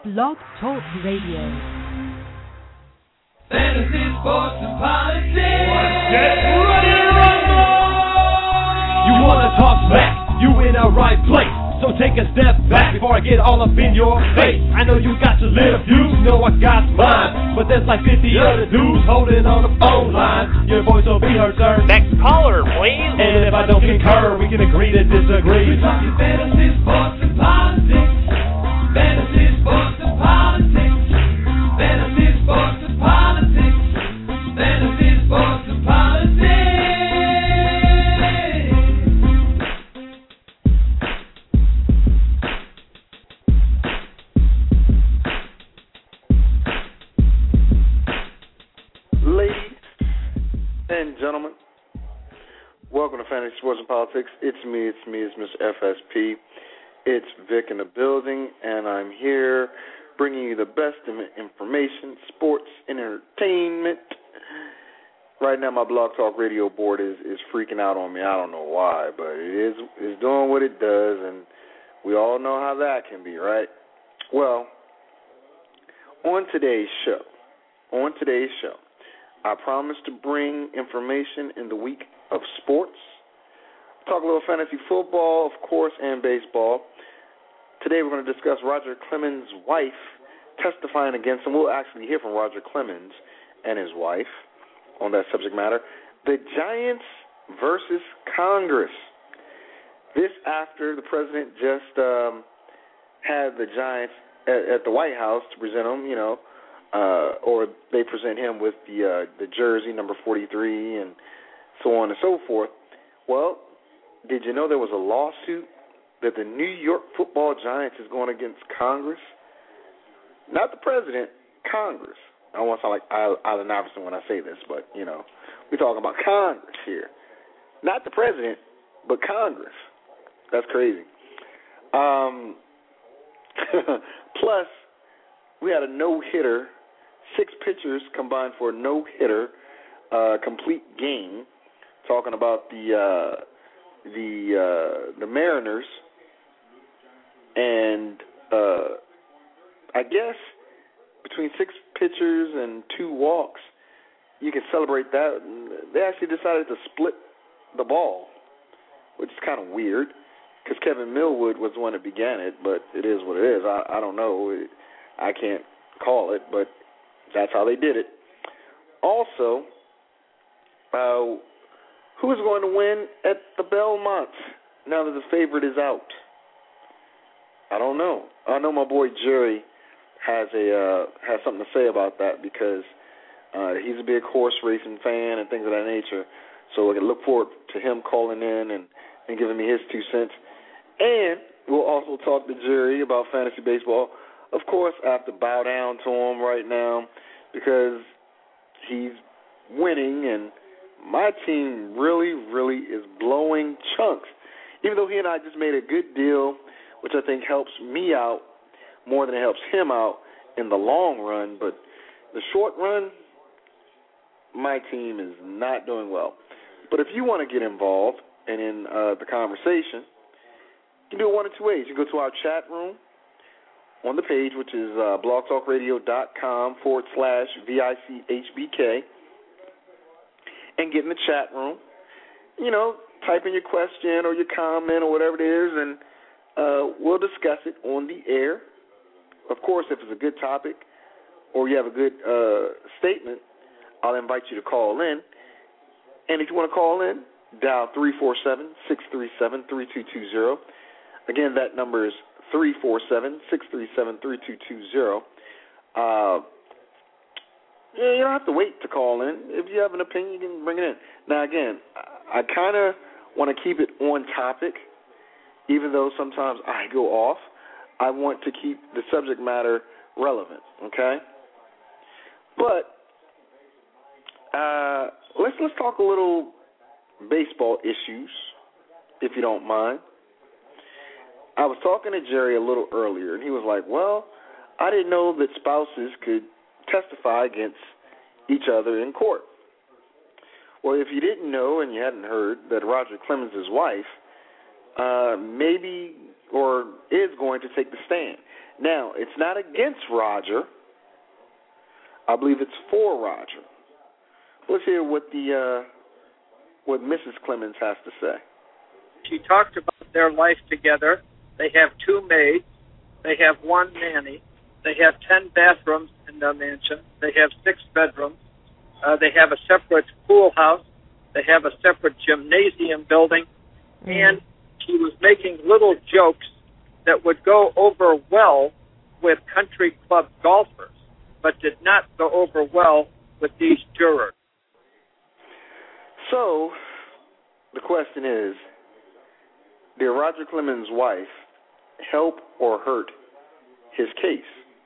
Blog Talk Radio. Fantasy, sports, and politics. Get ready to rumble! You wanna talk smack? You in the right place. So take a step back before I get all up in your face. I know you got your little views, you know I got mine. But there's like 50 other dudes holding on the phone line. Your voice will be heard, sir. Next caller, please. And if I don't concur, we can agree to disagree. We're talking fantasy, sports, and politics. Fantasy, sports, and politics. Fantasy, sports, and politics. Fantasy, sports, and politics. Ladies and gentlemen, welcome to Fantasy Sports and Politics. It's me, it's Mr. FSP. It's Vic in the building, and I'm here bringing you the best information, sports, and entertainment. Right now, my Blog Talk Radio board is freaking out on me. I don't know why, but it's doing what it does, and we all know how that can be, right? Well, on today's show, I promise to bring information in the week of sports. Talk a little fantasy football, of course, and baseball. Today we're going to discuss Roger Clemens' wife testifying against him. We'll actually hear from Roger Clemens and his wife on that subject matter. The Giants versus Congress. This after the president just had the Giants at the White House to present them, or they present him with the jersey, number 43, and so on and so forth. Well, did you know there was a lawsuit that the New York Football Giants is going against Congress? Not the president, Congress. I don't want to sound like Allen Iverson when I say this, but, we're talking about Congress here. Not the president, but Congress. That's crazy. Plus, we had a no-hitter. 6 pitchers combined for a no-hitter, complete game. Talking about the Mariners, and I guess between 6 pitchers and 2 walks, you can celebrate that. They actually decided to split the ball, which is kind of weird because Kevin Millwood was the one that began it, but it is what it is. I don't know. I can't call it, but that's how they did it. Also, who's going to win at the Belmont now that the favorite is out? I don't know. I know my boy Jerry has something to say about that because he's a big horse racing fan and things of that nature. So I can look forward to him calling in and giving me his 2 cents. And we'll also talk to Jerry about fantasy baseball. Of course, I have to bow down to him right now because he's winning, and my team really, really is blowing chunks. Even though he and I just made a good deal, which I think helps me out more than it helps him out in the long run. But the short run, my team is not doing well. But if you want to get involved and in the conversation, you can do it one of 2 ways. You go to our chat room on the page, which is blogtalkradio.com/VICHBK, and get in the chat room. Type in your question or your comment or whatever it is, and we'll discuss it on the air. Of course, if it's a good topic or you have a good statement, I'll invite you to call in. And if you want to call in, dial 347-637-3220. Again, that number is 347-637-3220. You don't have to wait to call in. If you have an opinion, you can bring it in. Now, again, I kind of want to keep it on topic, even though sometimes I go off. I want to keep the subject matter relevant, okay? But let's talk a little baseball issues, if you don't mind. I was talking to Jerry a little earlier, and he was like, well, I didn't know that spouses could testify against each other in court. Well, if you didn't know and you hadn't heard that Roger Clemens' wife maybe or is going to take the stand. Now, it's not against Roger. I believe it's for Roger. Let's hear what what Mrs. Clemens has to say. She talked about their life together. They have 2 maids. They have 1 nanny. They have 10 bathrooms in the mansion. They have 6 bedrooms. They have a separate pool house. They have a separate gymnasium building. And she was making little jokes that would go over well with country club golfers, but did not go over well with these jurors. So, the question is, did Roger Clemens' wife help or hurt his case?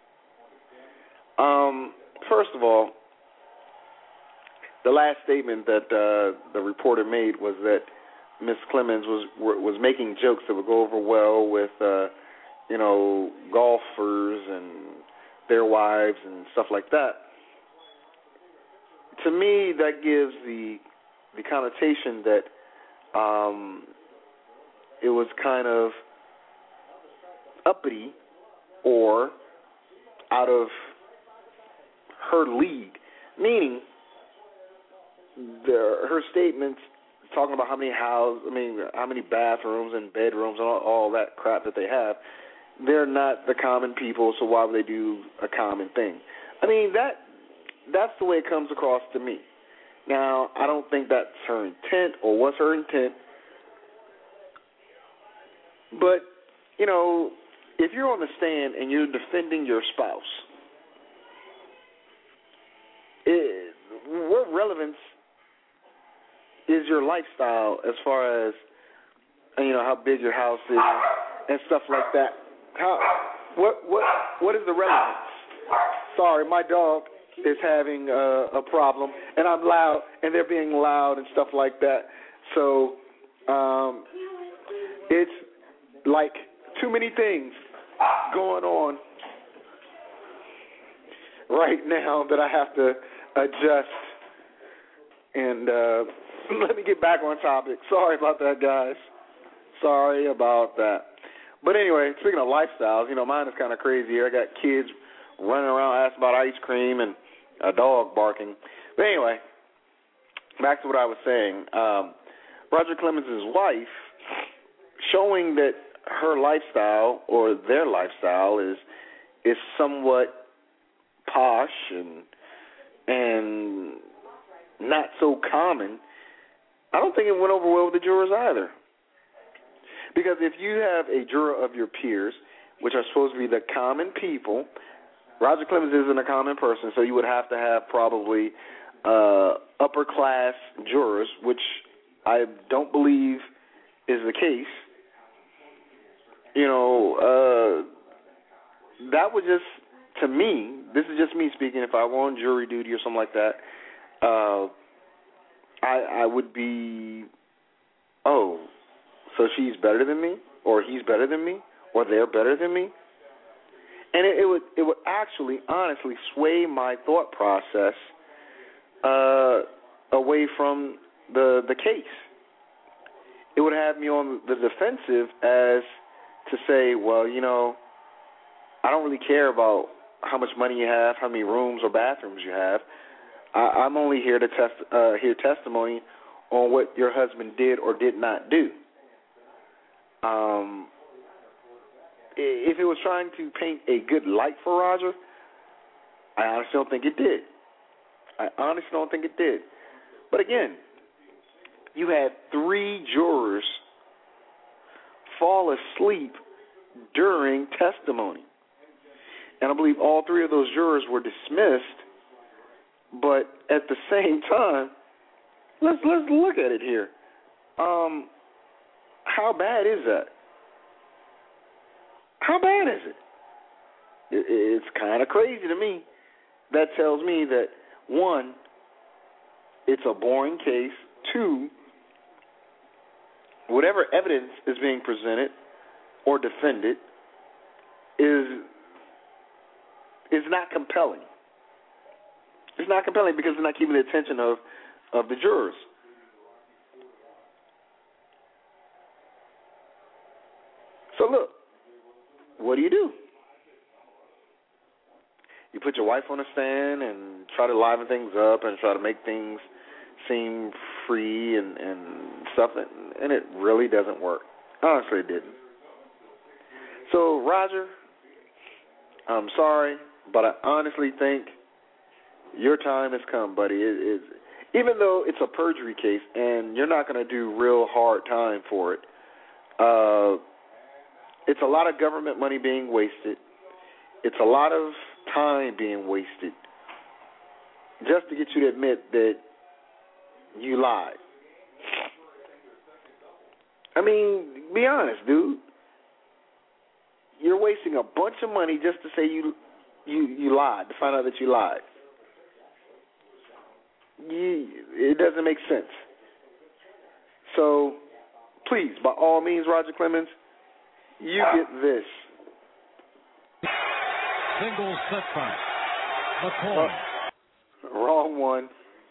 First of all, the last statement that the reporter made was that Miss Clemens was making jokes that would go over well with golfers and their wives and stuff like that. To me, that gives the connotation that it was kind of uppity or out of her league, meaning her statements talking about how many bathrooms and bedrooms and all that crap that they have, they're not the common people, so why would they do a common thing? I mean, that's the way it comes across to me. Now, I don't think that's her intent or was her intent, but, if you're on the stand and you're defending your spouse, what relevance is your lifestyle as far as, how big your house is and stuff like that? What is the relevance? Sorry, my dog is having a problem, and I'm loud, and they're being loud and stuff like that. So it's like too many things going on right now that I have to adjust. And let me get back on topic. Sorry about that, guys. Sorry about that. But anyway, speaking of lifestyles, mine is kind of crazy here. I got kids running around asking about ice cream and a dog barking. But anyway, back to what I was saying. Roger Clemens' wife, showing that her lifestyle or their lifestyle is somewhat posh and not so common, I don't think it went over well with the jurors either. Because if you have a juror of your peers, which are supposed to be the common people, Roger Clemens isn't a common person, so you would have to have probably upper-class jurors, which I don't believe is the case. That would just, to me, this is just me speaking, if I were on jury duty or something like that, I would be, so she's better than me, or he's better than me, or they're better than me? And it would actually, honestly, sway my thought process away from the case. It would have me on the defensive as to say, well, I don't really care about how much money you have, how many rooms or bathrooms you have. I'm only here to hear testimony on what your husband did or did not do. If it was trying to paint a good light for Roger, I honestly don't think it did. But again, you had 3 jurors fall asleep during testimony. And I believe all 3 of those jurors were dismissed. But at the same time, let's look at it here. How bad is that? How bad is it? It's kind of crazy to me. That tells me that, 1, it's a boring case. 2, whatever evidence is being presented or defended is not compelling. It's not compelling because it's not keeping the attention of the jurors. So look, what do you do? you put your wife on a stand and try to liven things up and try to make things seem free and stuff, and it really doesn't work. Honestly, it didn't. So, Roger, I'm sorry, but I honestly think your time has come, buddy. Even though it's a perjury case and you're not going to do real hard time for it, it's a lot of government money being wasted. It's a lot of time being wasted just to get you to admit that you lied. I mean, be honest, dude. You're wasting a bunch of money just to say you lied, to find out that you lied. It doesn't make sense. So, please, by all means, Roger Clemens, you get this. Single set back. The coin. Wrong one.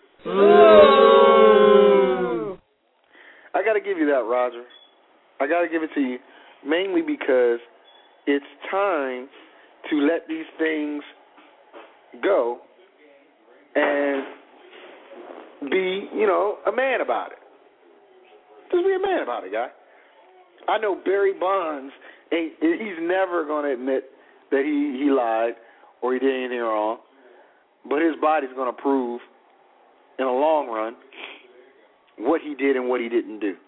I got to give you that, Roger. I got to give it to you, mainly because it's time to let these things go and be, a man about it. Just be a man about it, guy. I know Barry Bonds, he's never going to admit that he lied or he did anything wrong, but his body's going to prove in the long run what he did and what he didn't do.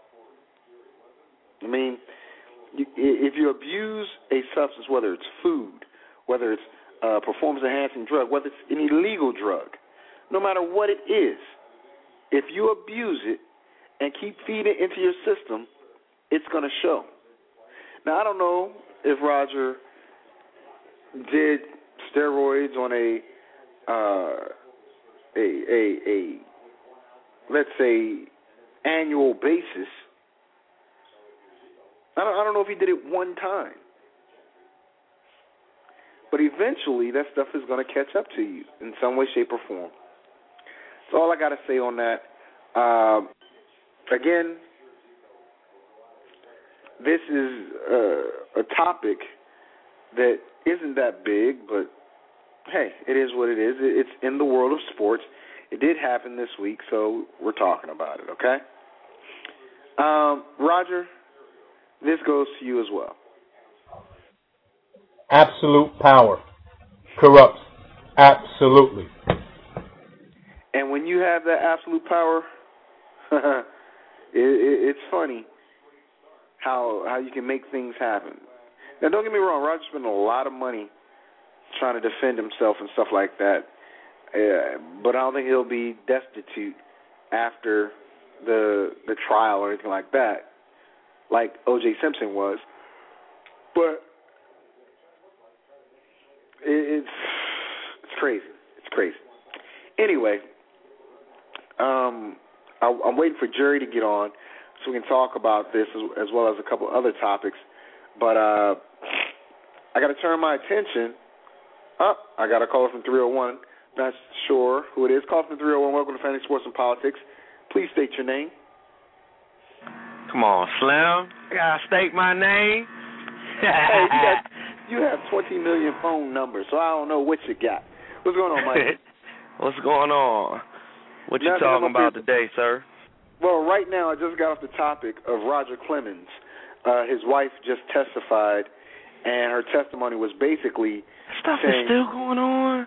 I mean, if you abuse a substance, whether it's food, whether it's a performance-enhancing drug, whether it's an illegal drug, no matter what it is, if you abuse it and keep feeding it into your system, it's going to show. Now, I don't know if Roger did steroids on a let's say annual basis. I don't know if he did it one time, but eventually that stuff is going to catch up to you in some way, shape, or form. That's all I got to say on that. Again, this is a topic that isn't that big, but hey, it is what it is. It's in the world of sports. It did happen this week, so we're talking about it, okay? Roger, this goes to you as well. Absolute power corrupts. Absolutely. And when you have that absolute power, it's funny how you can make things happen. Now, don't get me wrong, Roger spent a lot of money trying to defend himself and stuff like that, but I don't think he'll be destitute after the trial or anything like that, like O.J. Simpson was. But it's crazy. It's crazy. Anyway, I'm waiting for Jerry to get on so we can talk about this as well as a couple other topics. But I got to turn my attention. I got a caller from 301. Not sure who it is. Call from 301. Welcome to Fantasy Sports and Politics. Please state your name. Come on, Slim. I got to state my name. Hey, you have 20 million phone numbers, so I don't know what you got. What's going on, Mike? What's going on? What you talking about today, sir? Well, right now I just got off the topic of Roger Clemens. His wife just testified, and her testimony was basically stuff saying, is still going on?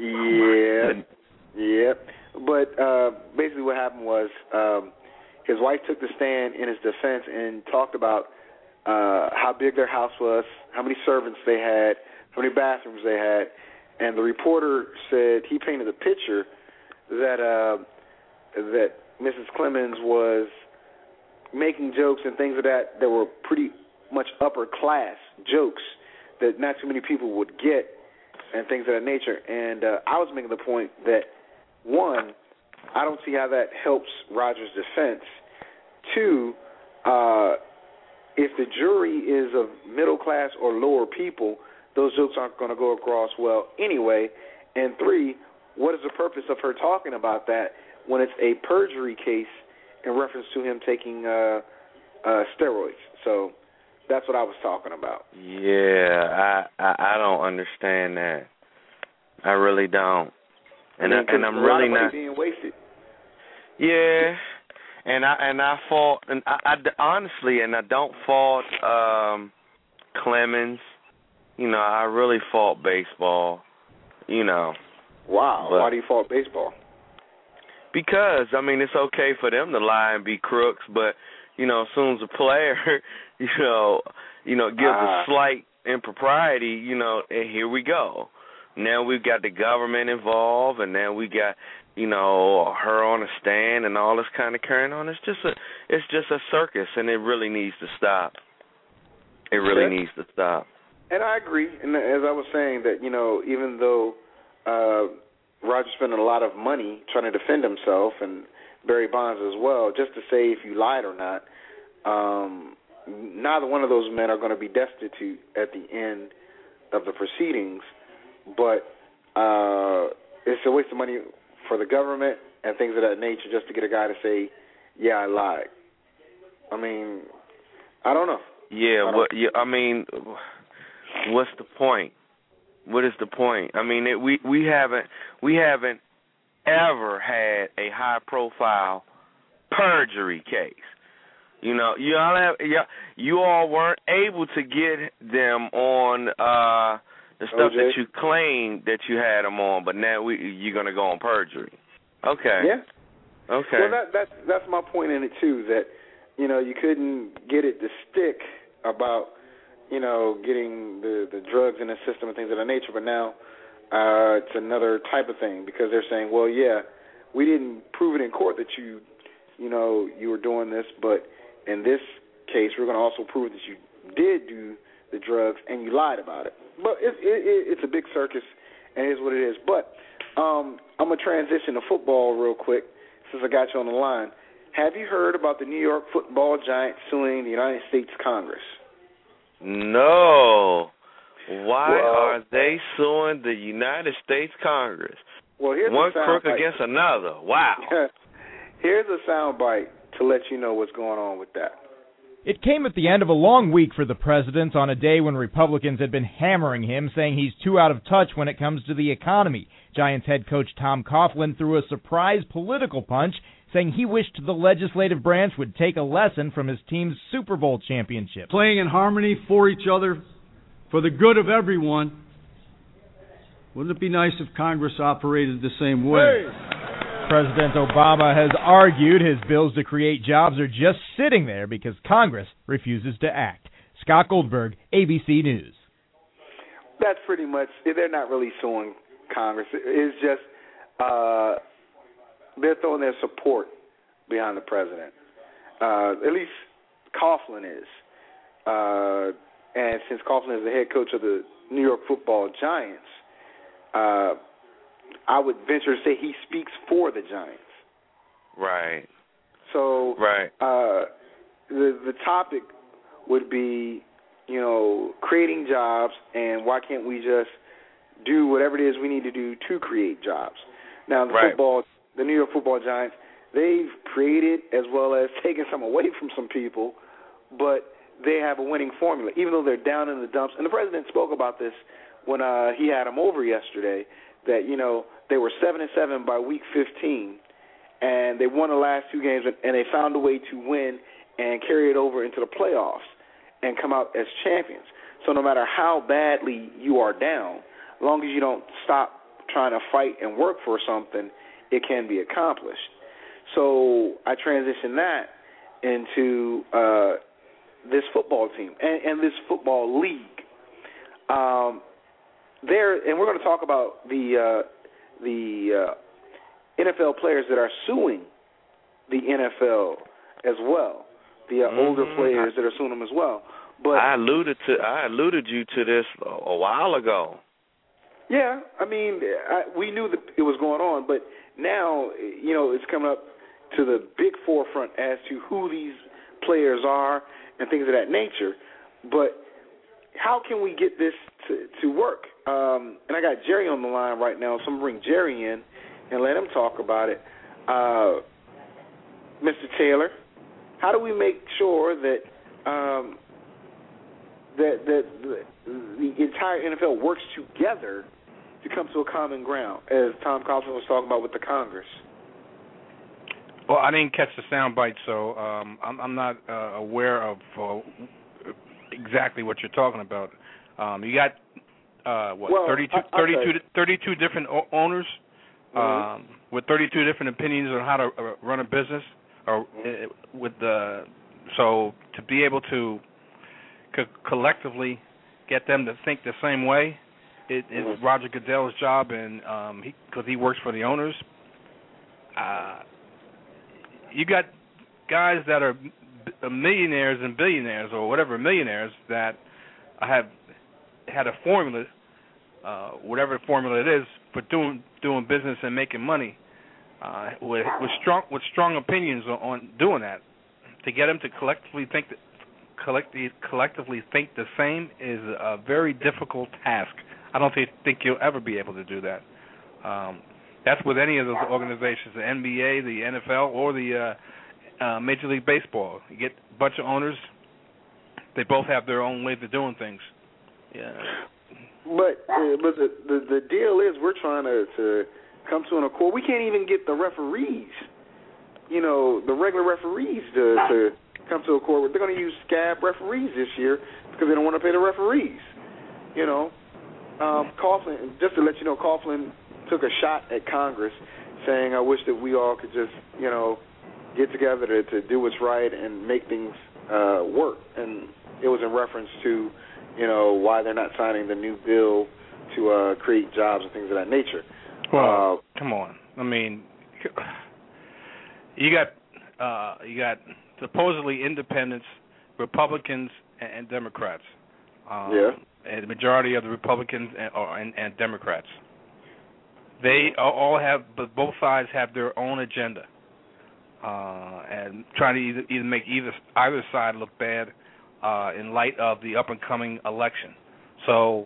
Yeah. But basically what happened was his wife took the stand in his defense and talked about how big their house was, how many servants they had, how many bathrooms they had, and the reporter said he painted a picture that Mrs. Clemens was making jokes and things of that were pretty much upper class jokes that not too many people would get and things of that nature. And I was making the point that, one, I don't see how that helps Roger's defense. Two, if the jury is of middle class or lower people, those jokes aren't going to go across well anyway. And three, what is the purpose of her talking about that when it's a perjury case in reference to him taking steroids? So that's what I was talking about. Yeah, I don't understand that. I really don't. And I'm really not being wasted. Yeah. And I fault, and I honestly, and I don't fault Clemens. You know, I really fault baseball. You know. Wow. Why do you fault baseball? Because I mean, it's okay for them to lie and be crooks, but you know, as soon as a player, you know, gives a slight impropriety, you know, and here we go. Now we've got the government involved, and now we got, you know, her on a stand and all this kind of carrying on. It's just a circus, and it really needs to stop. It really needs to stop. And I agree. And as I was saying, that, you know, even though Roger spent a lot of money trying to defend himself, and Barry Bonds as well, just to say if you lied or not, neither one of those men are going to be destitute at the end of the proceedings. But it's a waste of money for the government and things of that nature just to get a guy to say, yeah, I lied. I mean, I don't know. Yeah, I mean, what's the point? What is the point? I mean, we haven't ever had a high-profile perjury case. You know, you all weren't able to get them on the stuff OJ? that you claimed that you had them on, but now you're going to go on perjury. Okay. Yeah. Okay. Well, that's my point in it too. That, you know, you couldn't get it to stick about, you know, getting the drugs in the system and things of that nature, but now it's another type of thing, because they're saying, well, yeah, we didn't prove it in court that you were doing this, but in this case, we're going to also prove that you did do the drugs and you lied about it. But it's a big circus, and it is what it is. But I'm going to transition to football real quick since I got you on the line. Have you heard about the New York Football Giants suing the United States Congress? No. Why are they suing the United States Congress? Well, here's one crook bite against another. Wow. Here's a soundbite to let you know what's going on with that. It came at the end of a long week for the president on a day when Republicans had been hammering him, saying he's too out of touch when it comes to the economy. Giants head coach Tom Coughlin threw a surprise political punch, saying he wished the legislative branch would take a lesson from his team's Super Bowl championship. Playing in harmony for each other, for the good of everyone. Wouldn't it be nice if Congress operated the same way? Hey! President Obama has argued his bills to create jobs are just sitting there because Congress refuses to act. Scott Goldberg, ABC News. That's pretty much, they're not really suing Congress. It's just they're throwing their support behind the president. At least Coughlin is. And since Coughlin is the head coach of the New York Football Giants, I would venture to say he speaks for the Giants. Right. So the topic would be, you know, creating jobs, and why can't we just do whatever it is we need to do to create jobs? Now, the New York Football Giants, they've created as well as taken some away from some people, but they have a winning formula, even though they're down in the dumps. And the president spoke about this when he had them over yesterday, that, you know, they were 7-7 by week 15, and they won the last two games, and they found a way to win and carry it over into the playoffs and come out as champions. So no matter how badly you are down, as long as you don't stop trying to fight and work for something, it can be accomplished. So I transition that into this football team and this football league. And we're going to talk about the NFL players that are suing the NFL as well, the older players that are suing them as well. But I alluded you to this a while ago. Yeah, I mean, we knew that it was going on, but now, you know, it's coming up to the big forefront as to who these players are and things of that nature. But how can we get this to work? And I got Jerry on the line right now, so I'm going to bring Jerry in and let him talk about it. Mr. Taylor, how do we make sure that that the entire NFL works together to come to a common ground, as Tom Coughlin was talking about with the Congress? Well, I didn't catch the sound bite, so I'm not aware of exactly what you're talking about. You got 32 different owners with 32 different opinions on how to run a business, or so to be able to collectively get them to think the same way is Roger Goodell's job, and because he works for the owners. You got guys that are millionaires and billionaires, or whatever, millionaires, that have had a formula, whatever formula it is, for doing business and making money, with strong opinions on doing that. To get them to collectively think the same is a very difficult task. I don't think you'll ever be able to do that. That's with any of those organizations, the NBA, the NFL, or the Major League Baseball. You get a bunch of owners, they both have their own ways of doing things. Yeah. But the deal is, we're trying to come to an accord. We can't even get the referees, the regular referees to come to an accord. They're going to use scab referees this year because they don't want to pay the referees. Coughlin, just to let you know, Coughlin took a shot at Congress, saying, I wish that we all could just, get together to do what's right and make things work. And it was in reference to, why they're not signing the new bill to create jobs and things of that nature. Well, come on. I mean, you got supposedly independents, Republicans, and Democrats. And the majority of the Republicans and Democrats. They all have, but both sides have their own agenda, and trying to either make either side look bad in light of the up and coming election. So,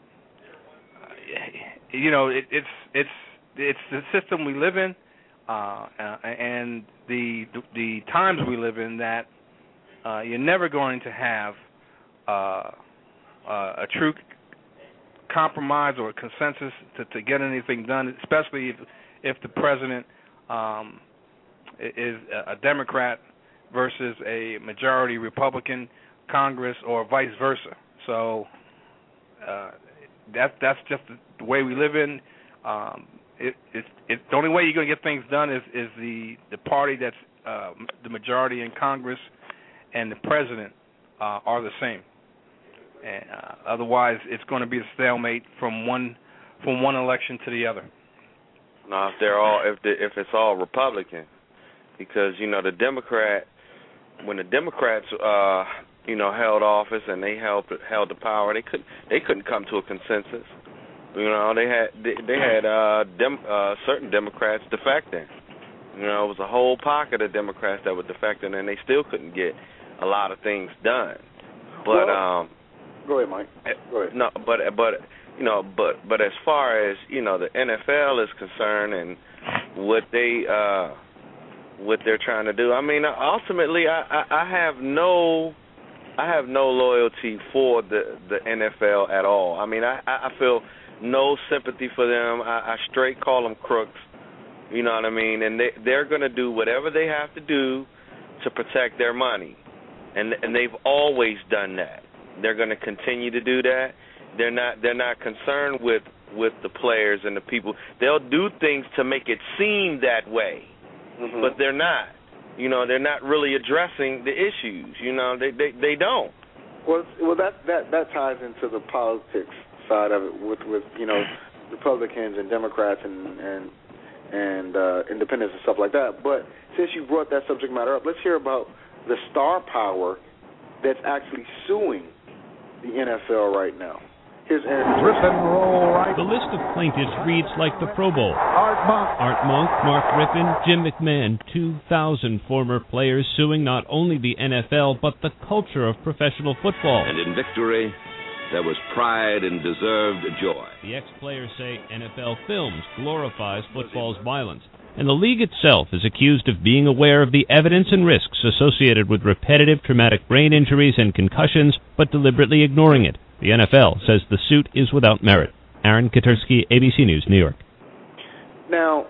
it's the system we live in, and the times we live in, that you're never going to have a true compromise or a consensus to get anything done, especially if the president is a Democrat versus a majority Republican Congress, or vice versa. So that's just the way we live in. The only way you're going to get things done is the party that's the majority in Congress and the president are the same. And otherwise, it's going to be a stalemate from one election to the other. No, if it's all Republican, because the Democrat, when the Democrats held office and they held the power, they couldn't come to a consensus. They had certain Democrats defecting. It was a whole pocket of Democrats that were defecting, and they still couldn't get a lot of things done. But go ahead, Mike. Go ahead. No, but as far as the NFL is concerned and what they're trying to do, I mean, ultimately, I have no loyalty for the NFL at all. I mean, I feel no sympathy for them. I straight call them crooks. You know what I mean? And they're going to do whatever they have to do to protect their money, and they've always done that. They're going to continue to do that. They're not concerned with the players and the people. They'll do things to make it seem that way, but they're not. They're not really addressing the issues. They don't. Well, that ties into the politics side of it with Republicans and Democrats and independents and stuff like that. But since you brought that subject matter up, let's hear about the star power that's actually suing the NFL right now. Here's Aaron. The list of plaintiffs reads like the Pro Bowl. Art Monk, Mark Rypien, Jim McMahon, 2,000 former players suing not only the NFL but the culture of professional football. And in victory, there was pride and deserved joy. The ex-players say NFL Films glorifies football's violence, and the league itself is accused of being aware of the evidence and risks associated with repetitive traumatic brain injuries and concussions, but deliberately ignoring it. The NFL says the suit is without merit. Aaron Katersky, ABC News, New York. Now,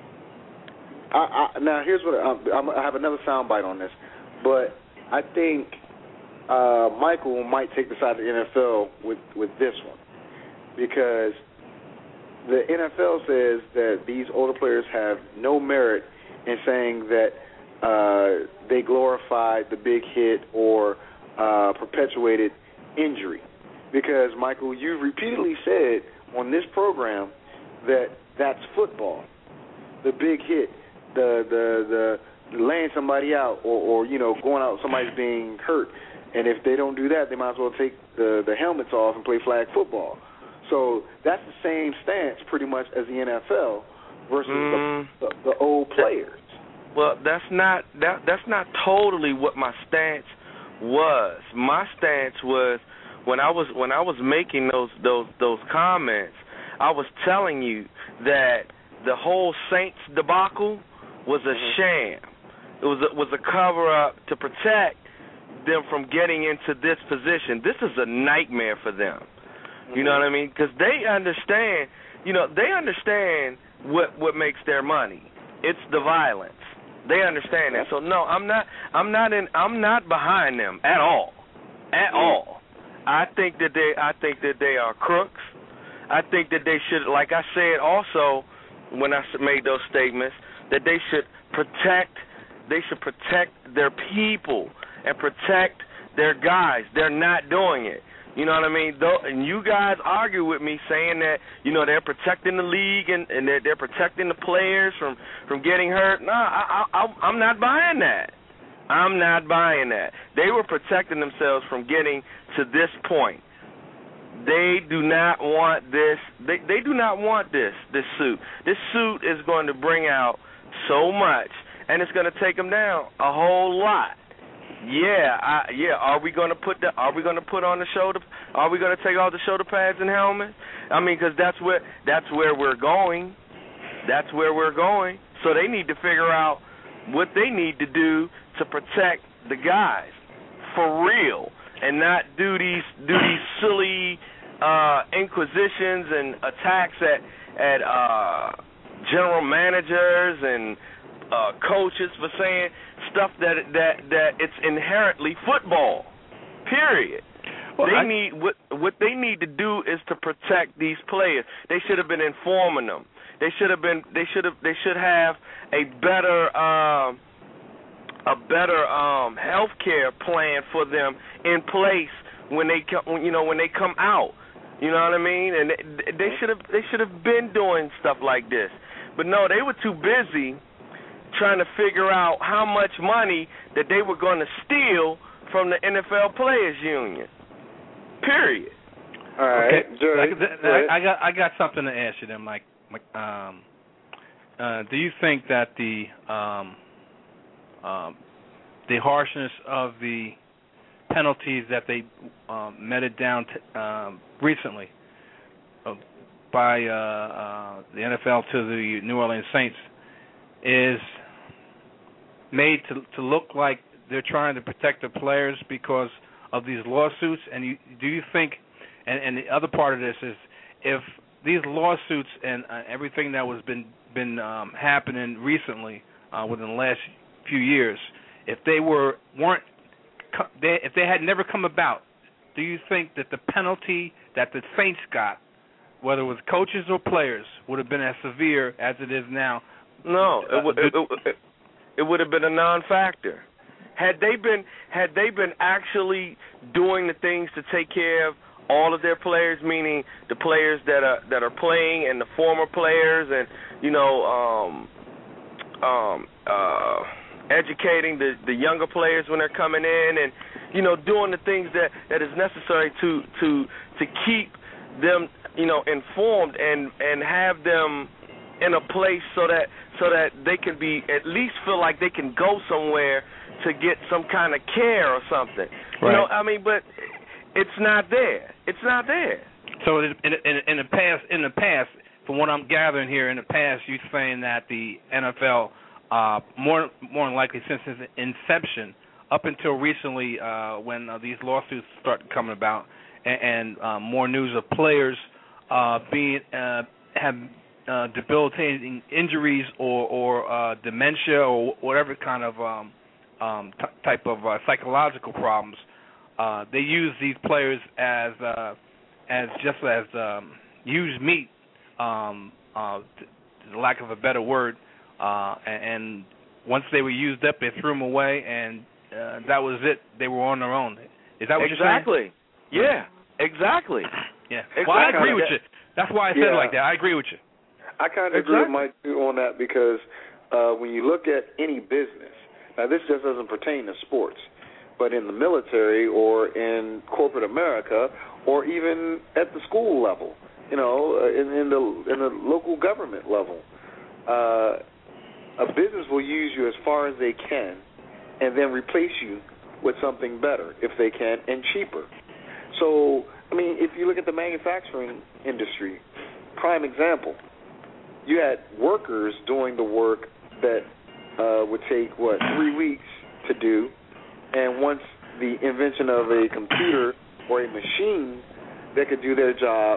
now here's what I have another soundbite on this, but I think Michael might take the side of the NFL with this one, because the NFL says that these older players have no merit in saying that they glorified the big hit or perpetuated injury. Because, Michael, you've repeatedly said on this program that that's football. The big hit, the laying somebody out, or going out, somebody's being hurt. And if they don't do that, they might as well take the helmets off and play flag football. So that's the same stance pretty much as the NFL versus the old players. Well, that's not totally what my stance was. My stance was when I was making those comments, I was telling you that the whole Saints debacle was a sham. It was a cover-up to protect them from getting into this position. This is a nightmare for them. You know what I mean? Because they understand. They understand what makes their money. It's the violence. They understand that. So no, I'm not behind them at all. At all. I think that they are crooks. I think that they should, like I said also when I made those statements, that they should protect their people and protect their guys. They're not doing it. You know what I mean? And you guys argue with me saying that, they're protecting the league and they're protecting the players from getting hurt. No, I'm not buying that. I'm not buying that. They were protecting themselves from getting to this point. They do not want this. They do not want this suit. This suit is going to bring out so much, and it's going to take them down a whole lot. Are we going to put on the shoulder? Are we going to take off the shoulder pads and helmets? I mean, because that's where we're going. That's where we're going. So they need to figure out what they need to do to protect the guys for real, and not do these silly inquisitions and attacks at general managers and coaches for saying stuff that it's inherently football. Period. Well, what they need to do is to protect these players. They should have been informing them. They should have a better health care plan for them in place when they come out. You know what I mean? And they should have been doing stuff like this. But no, they were too busy trying to figure out how much money that they were going to steal from the NFL Players Union. Period. All right. Okay. I got something to ask you then, Mike. Do you think that the harshness of the penalties that they meted down recently by the NFL to the New Orleans Saints is made to look like they're trying to protect the players because of these lawsuits? And do you think, and the other part of this is, if these lawsuits and everything that was been happening recently within the last few years, if they had never come about, do you think that the penalty that the Saints got, whether it was coaches or players, would have been as severe as it is now? No, it would have been a non-factor. Had they been actually doing the things to take care of all of their players, meaning the players that are playing and the former players, and educating the younger players when they're coming in, and doing the things that is necessary to keep them informed and have them in a place so that they can be, at least feel like they can go somewhere to get some kind of care or something. Right. But it's not there. It's not there. So in the past, from what I'm gathering here, in the past, you're saying that the NFL, more than likely since its inception, up until recently, when these lawsuits started coming about, and more news of players have debilitating injuries or dementia or whatever kind of type of psychological problems. They use these players as used meat, to the lack of a better word, and once they were used up, they threw them away, and that was it. They were on their own. Is that what you're saying? Exactly. Yeah. Exactly. Yeah. Exactly. Well, I agree with you. That's why I said it like that. I agree with you. I kind of agree with Mike too on that because when you look at any business, now this just doesn't pertain to sports, but in the military or in corporate America or even at the school level, in the local government level, a business will use you as far as they can and then replace you with something better if they can and cheaper. So, I mean, if you look at the manufacturing industry, prime example, you had workers doing the work that would take, 3 weeks to do, and once the invention of a computer or a machine that could do their job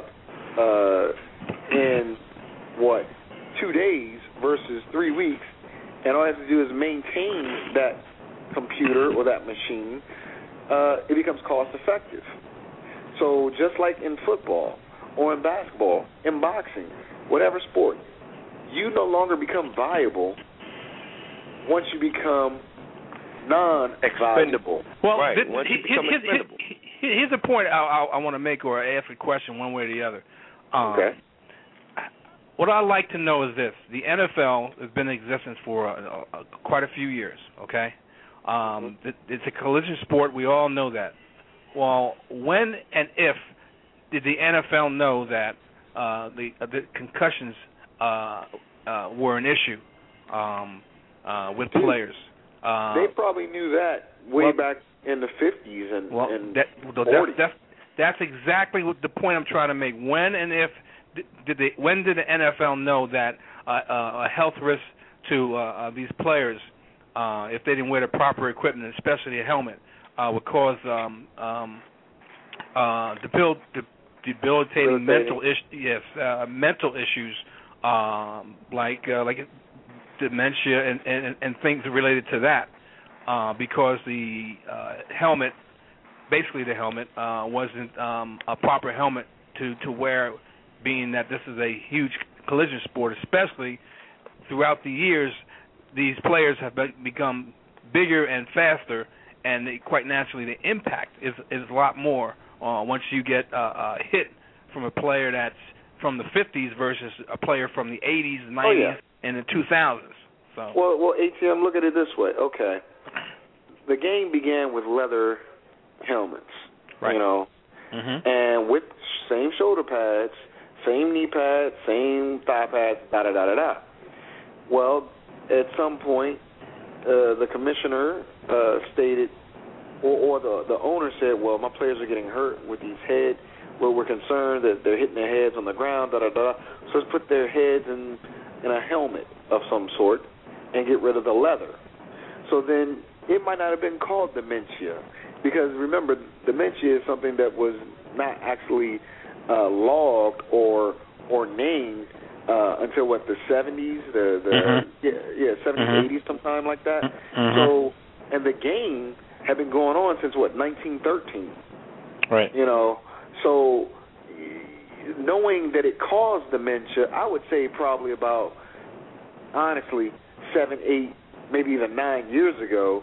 in, 2 days versus 3 weeks, and all you have to do is maintain that computer or that machine, it becomes cost effective. So just like in football or in basketball, in boxing, whatever sport, you no longer become viable once you become non-expendable. Well, right. Once you become expendable. Here's a point I want to make or ask a question one way or the other. Okay. What I'd like to know is this. The NFL has been in existence for quite a few years, okay? It's a collision sport. We all know that. Well, when and if did the NFL know that the concussions were an issue with players? They probably knew that way back in the 50s and 40s. That's exactly what the point I'm trying to make. When and if when did the NFL know that a health risk to these players, if they didn't wear the proper equipment, especially a helmet, would cause debilitating mental issues, like dementia and things related to that, because the helmet, basically the helmet, wasn't a proper helmet to wear, being that this is a huge collision sport, especially throughout the years. These players have become bigger and faster, and quite naturally the impact is a lot more once you get a hit from a player that's from the 50s versus a player from the 80s, 90s, and the 2000s. So. Well, ATM, look at it this way. Okay, the game began with leather helmets, right. And with same shoulder pads, same knee pads, same thigh pads, da-da-da-da-da. Well, at some point, the commissioner stated, or the owner said, well, my players are getting hurt with these heads. Well, we're concerned that they're hitting their heads on the ground, da-da-da. So let's put their heads in a helmet of some sort and get rid of the leather. So then it might not have been called dementia, because remember, dementia is something that was not actually logged or named until the 70s, the 70s, 80s, sometime like that. So, and the game had been going on since 1913. Right. So knowing that it caused dementia, I would say probably about, honestly, 7, 8, maybe even 9 years ago,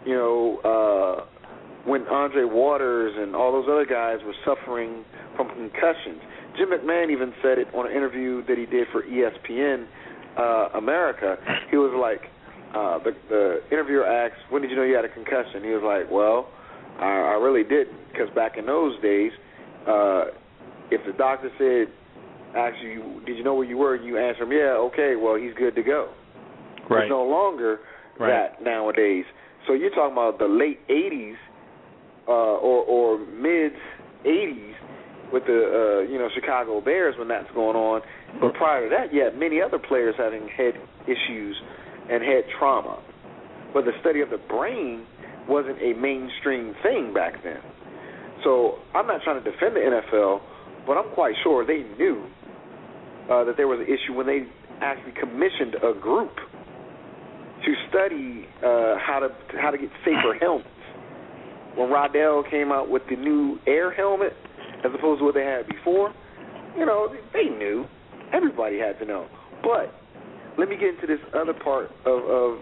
when Andre Waters and all those other guys were suffering from concussions. Jim McMahon even said it on an interview that he did for ESPN America. He was like, the interviewer asked, when did you know you had a concussion? He was like, well, I really didn't, because back in those days, if the doctor asked you, did you know where you were, and you answer him, yeah, okay, well, he's good to go. Right. It's no longer that nowadays. So you're talking about the late 80s or mid-80s with the Chicago Bears when that's going on. But prior to that, you had many other players having head issues and head trauma. But the study of the brain wasn't a mainstream thing back then. So I'm not trying to defend the NFL but I'm quite sure they knew that there was an issue when they actually commissioned a group to study how to get safer helmets. When Rodell came out with the new Air helmet, as opposed to what they had before, they knew. Everybody had to know. But let me get into this other part of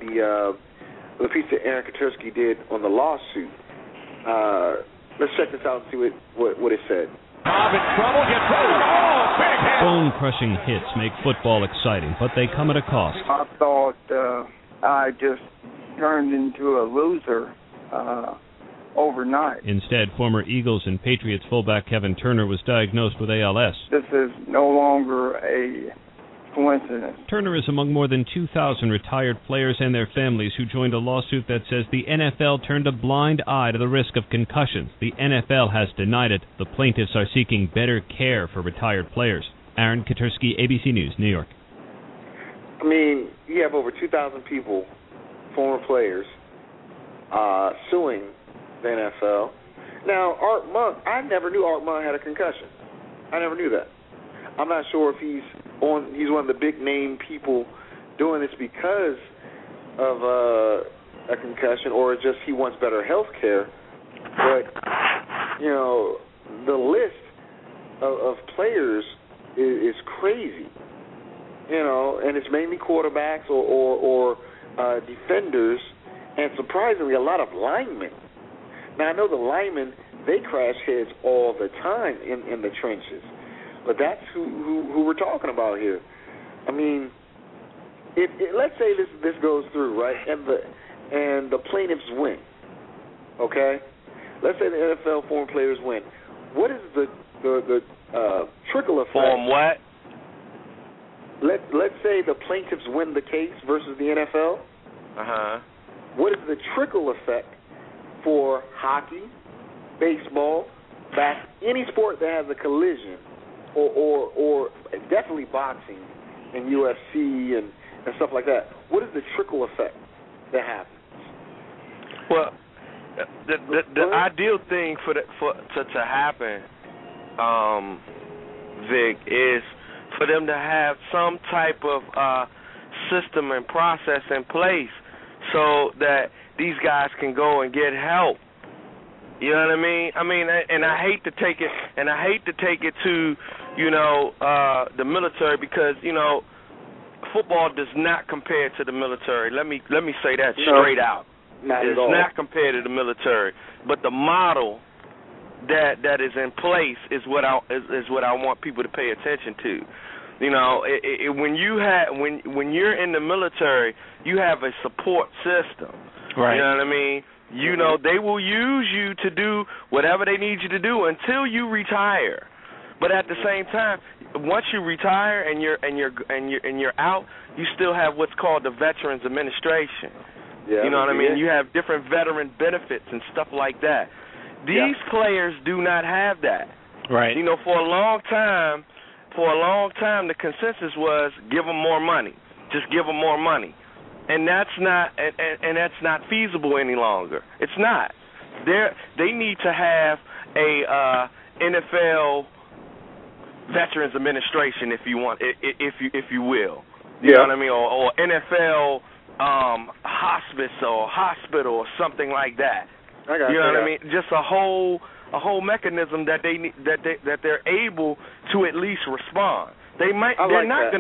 the piece that Aaron Katersky did on the lawsuit. Let's check this out and see what it said. Bob in trouble, gets rolled. Oh, big hit. Bone-crushing hits make football exciting, but they come at a cost. I thought I just turned into a loser overnight. Instead, former Eagles and Patriots fullback Kevin Turner was diagnosed with ALS. This is no longer a coincidence. Turner is among more than 2,000 retired players and their families who joined a lawsuit that says the NFL turned a blind eye to the risk of concussions. The NFL has denied it. The plaintiffs are seeking better care for retired players. Aaron Katersky, ABC News, New York. I mean, you have over 2,000 people, former players, suing the NFL. Now, Art Monk, I never knew Art Monk had a concussion. I never knew that. I'm not sure if he's one of the big name people doing this because of a concussion or just he wants better health care. But, the list of players is crazy. And it's mainly quarterbacks or defenders, and surprisingly a lot of linemen. Now, I know the linemen, they crash heads all the time in the trenches. But that's who we're talking about here. I mean, let's say this goes through, right, and the plaintiffs win, okay? Let's say the NFL former players win. What is the trickle effect? Form what? Let's say the plaintiffs win the case versus the NFL. Uh-huh. What is the trickle effect for hockey, baseball, any sport that has a collision, or definitely boxing and UFC and stuff like that? What is the trickle effect that happens? Well, the ideal thing to happen, Vic, is for them to have some type of system and process in place so that these guys can go and get help. You know what I mean? And I hate to take it to, the military because, football does not compare to the military. Let me say that straight out. It's not compared to the military. But the model that is in place is what I want people to pay attention to. When you're in the military, you have a support system. Right. You know what I mean? They will use you to do whatever they need you to do until you retire. But at the same time, once you retire and you're out, you still have what's called the Veterans Administration. Yeah, you know what I mean? You have different veteran benefits and stuff like that. These players do not have that. Right. For a long time, the consensus was give them more money. Just give them more money. And that's not feasible any longer. It's not. They need to have a NFL Veterans Administration, if you want, if you will. You know what I mean, or NFL hospice or hospital or something like that. You know what I mean? Just a whole mechanism that they're able to at least respond. They're not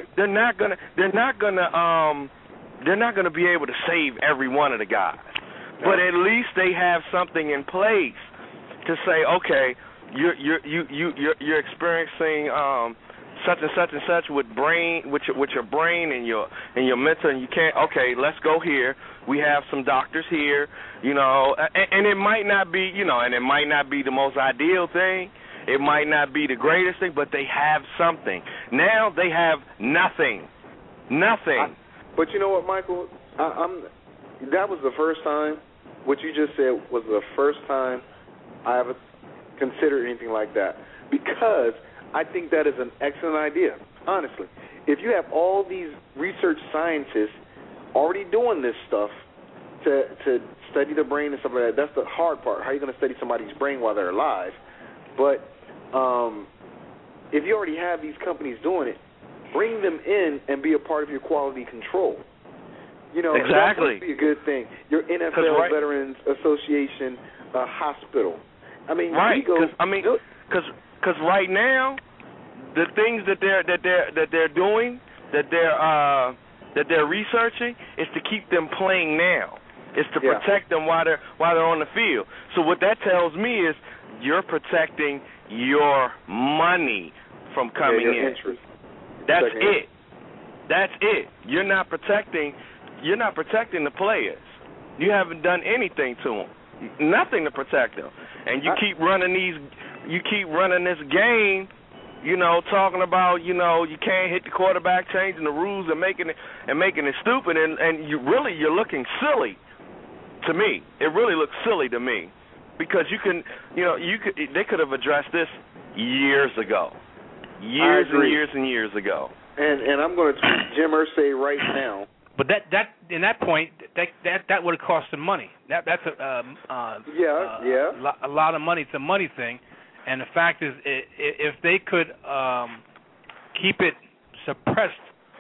going to be able to save every one of the guys, but at least they have something in place to say, okay, you're experiencing such and such and such with your brain and your mental, and you can't. Okay, let's go here. We have some doctors here, and it might not be, and it might not be the most ideal thing. It might not be the greatest thing, but they have something. Now they have nothing. But you know what, Michael? That was the first time. What you just said was the first time I ever considered anything like that, because I think that is an excellent idea, honestly. If you have all these research scientists already doing this stuff to study the brain and stuff like that, that's the hard part. How are you going to study somebody's brain while they're alive? But if you already have these companies doing it, bring them in and be a part of your quality control. That would be a good thing. Your NFL Veterans Association hospital. I mean, because right now, the things that they're doing, that they're researching, is to keep them playing now. It's to protect them while they're on the field. So what that tells me is you're protecting your money from coming in. Interest. That's it. That's it. You're not protecting the players. You haven't done anything to them. Nothing to protect them. And you keep running this game, talking about, you can't hit the quarterback, changing the rules and making it stupid, and you're looking silly to me. It really looks silly to me. Because they could have addressed this years ago. Years and years and years ago. And I'm going to tweet Jim Irsay right now. But that in that point, that would have cost them money. That's a lot of money. It's a money thing, and the fact is, if they could keep it suppressed,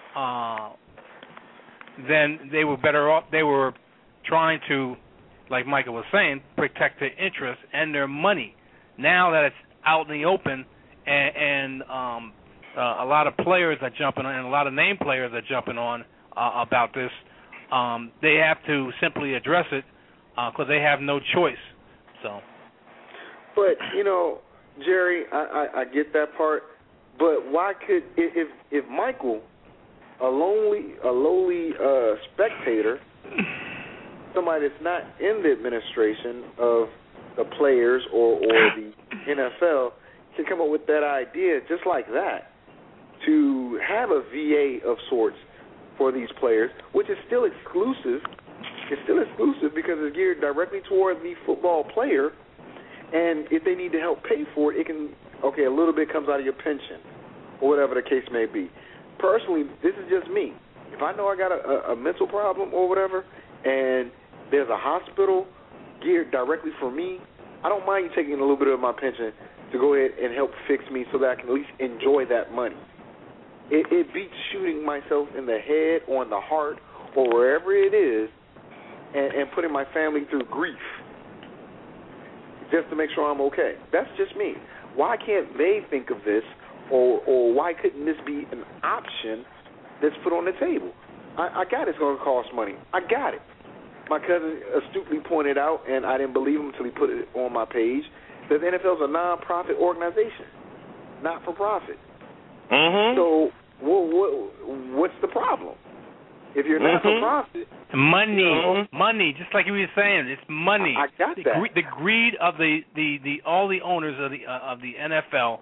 then they were better off. They were trying to, like Michael was saying, protect their interests and their money. Now that it's out in the open, and a lot of players are jumping on, and a lot of name players are jumping on about this, they have to simply address it because they have no choice. So, but Jerry, I get that part. But why could if Michael, a lowly spectator, somebody that's not in the administration of the players or the NFL, can come up with that idea just like that, to have a VA of sorts for these players, which is still exclusive. It's still exclusive because it's geared directly toward the football player, and if they need to help pay for it, a little bit comes out of your pension or whatever the case may be. Personally, this is just me. If I know I got a mental problem or whatever, and there's a hospital geared directly for me, I don't mind you taking a little bit of my pension to go ahead and help fix me so that I can at least enjoy that money. It beats shooting myself in the head or in the heart or wherever it is and putting my family through grief just to make sure I'm okay. That's just me. Why can't they think of this, or why couldn't this be an option that's put on the table? I got it's going to cost money. I got it. My cousin astutely pointed out, and I didn't believe him until he put it on my page, that the NFL is a non-profit organization, not for profit. Mm-hmm. So what's the problem? If you're not for profit, money, just like you were saying, it's money. I got that. The greed of all the owners of the NFL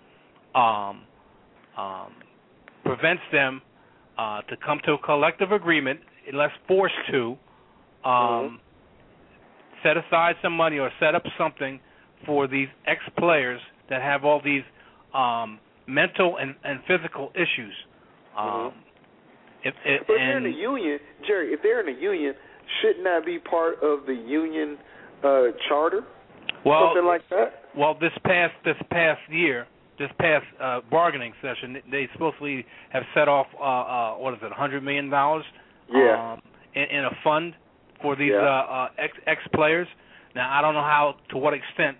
prevents them to come to a collective agreement unless forced to set aside some money or set up something for these ex-players that have all these mental and physical issues. If they're in the union, Jerry, if they're in the union, shouldn't that be part of the union charter? Something like that? Well, this past bargaining session, they supposedly have set off $100 million in a fund for these ex-players. Now, I don't know to what extent,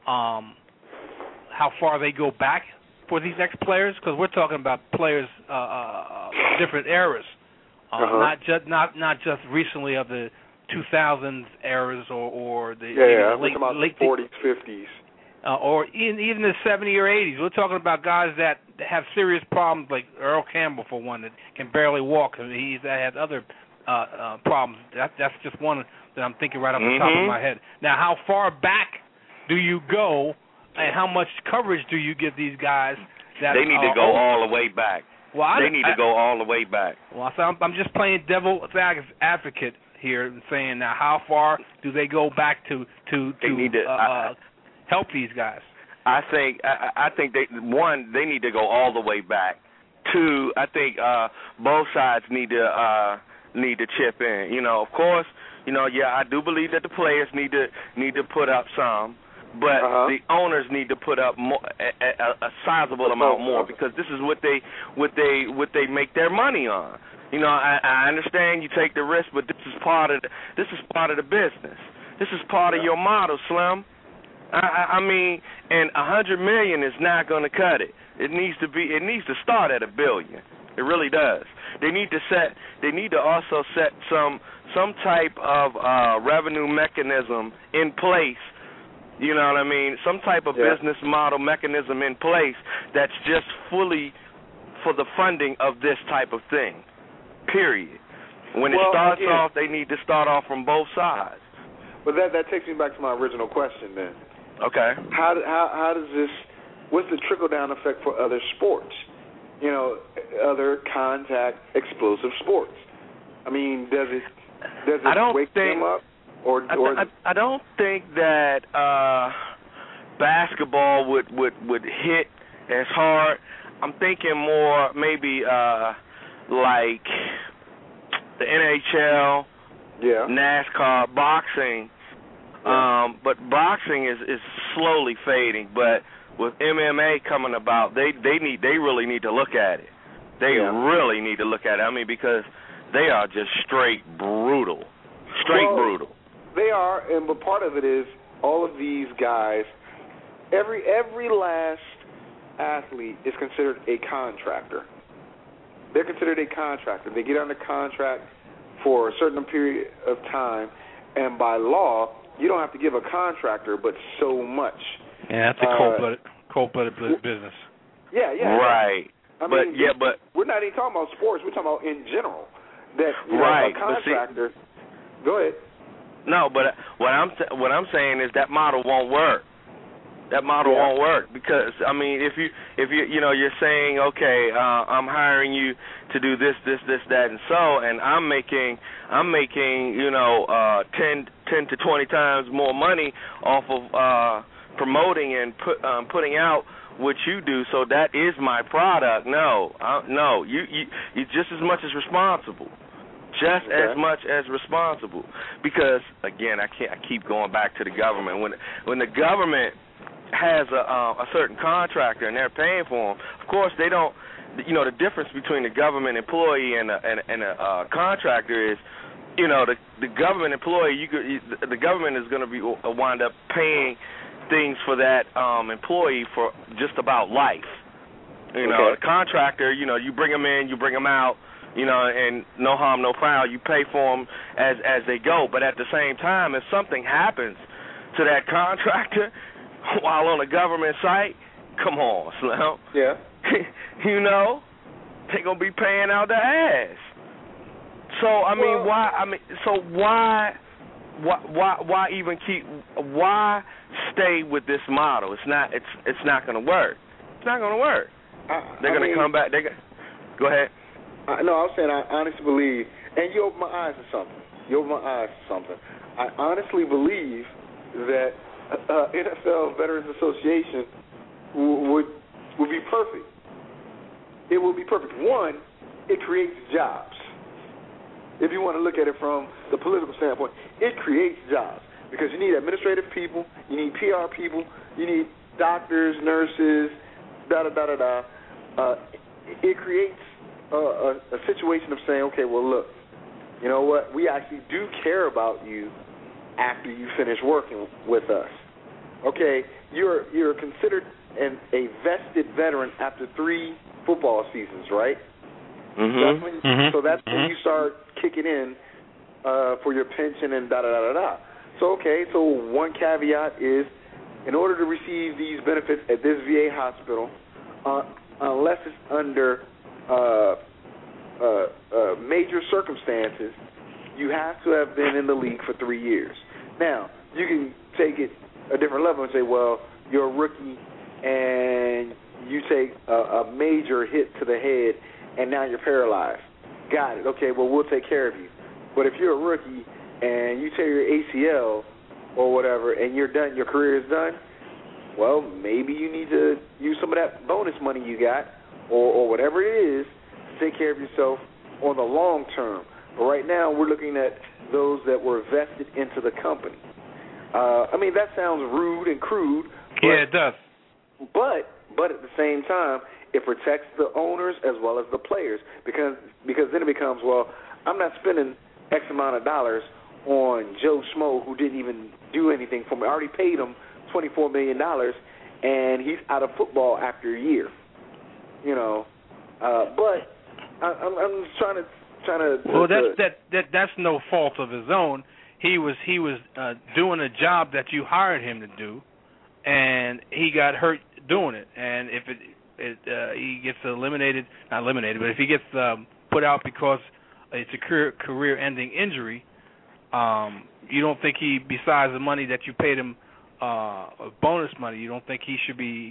how far they go back for these ex-players, because we're talking about players of different eras, not just recently of the 2000s eras or the late 40s, 50s, or even the 70s or 80s. We're talking about guys that have serious problems, like Earl Campbell, for one, that can barely walk. He's had other problems. That's just one that I'm thinking right off the top of my head. Now, how far back do you go? And how much coverage do you give these guys? They need to go all the way back. Well, they need to go all the way back. Well, so I'm just playing devil's advocate here and saying, now, how far do they go back to help these guys? I think they need to go all the way back. Two, I think both sides need to chip in. Of course, I do believe that the players need to put up some. but the owners need to put up more, a sizable amount more, because this is what they make their money on. You know, I understand you take the risk, but this is part of the business. This is part of your model, Slim. I mean, and $100 million is not going to cut it. It needs to start at $1 billion. It really does. They need to also set some type of revenue mechanism in place. You know what I mean? Some type of business model mechanism in place that's just fully for the funding of this type of thing. Period. When it starts off, they need to start off from both sides. But that takes me back to my original question then. Okay. How does this? What's the trickle down effect for other sports? You know, other contact explosive sports. I mean, does it wake them up? I don't think that basketball would hit as hard. I'm thinking more maybe like the NHL, NASCAR, boxing. But boxing is slowly fading. But with MMA coming about, they really need to look at it. They really need to look at it. I mean, because they are just straight brutal. Brutal. They are, but part of it is all of these guys, every last athlete is considered a contractor. They're considered a contractor. They get under contract for a certain period of time, and by law, you don't have to give a contractor but so much. Yeah, that's a cold-blooded business. Yeah. Right. I mean, but we're not even talking about sports. We're talking about in general. That a contractor. Go ahead. No, but what I'm saying is that model won't work. That model won't work because I mean, if you're saying, okay, I'm hiring you to do this, that, and so, and I'm making 10 to 20 times more money off of promoting and putting out what you do. So that is my product. No, you just as much as responsible. Just as much as responsible, because again, I keep going back to the government. When the government has a certain contractor and they're paying for them, of course they don't. You know, the difference between the government employee and a contractor is, you know, the government employee, the government is going to be wind up paying things for that employee for just about life. You know, the contractor, you know, you bring them in, you bring them out. You know, and no harm, no foul. You pay for them as they go. But at the same time, if something happens to that contractor while on a government site, come on, Slim. Yeah. You know, they're gonna be paying out their ass. So I mean, why even keep? Why stay with this model? It's not gonna work. It's not gonna work. They're gonna come back. Go ahead. No, I was saying I honestly believe, and you opened my eyes to something. I honestly believe that NFL Veterans Association would be perfect. It would be perfect. One, it creates jobs. If you want to look at it from the political standpoint, it creates jobs because you need administrative people, you need PR people, you need doctors, nurses, It creates a situation of saying, okay, well, look, you know what? We actually do care about you after you finish working with us. Okay, you're considered a vested veteran after 3 football seasons, right? Mm-hmm. So that's when you start kicking in for your pension and da-da-da-da-da. So, okay, so one caveat is in order to receive these benefits at this VA hospital, unless it's under major circumstances, you have to have been in the league for 3 years. Now, you can take it a different level and say, well, you're a rookie and you take a major hit to the head and now you're paralyzed. Got it. Okay, well, we'll take care of you. But if you're a rookie and you tear your ACL or whatever and you're done, your career is done, well, maybe you need to use some of that bonus money you got or whatever it is to take care of yourself on the long term. But right now we're looking at those that were vested into the company. I mean, that sounds rude and crude. Yeah, it does. But at the same time, it protects the owners as well as the players because then it becomes, well, I'm not spending X amount of dollars on Joe Schmo who didn't even do anything for me. I already paid him $24 million, and he's out of football after a year. You know, but I'm just trying to. Well, that's no fault of his own. He was doing a job that you hired him to do, and he got hurt doing it. And if he gets not eliminated, but if he gets put out because it's a career-ending injury, you don't think he, besides the money that you paid him, bonus money, you don't think he should be,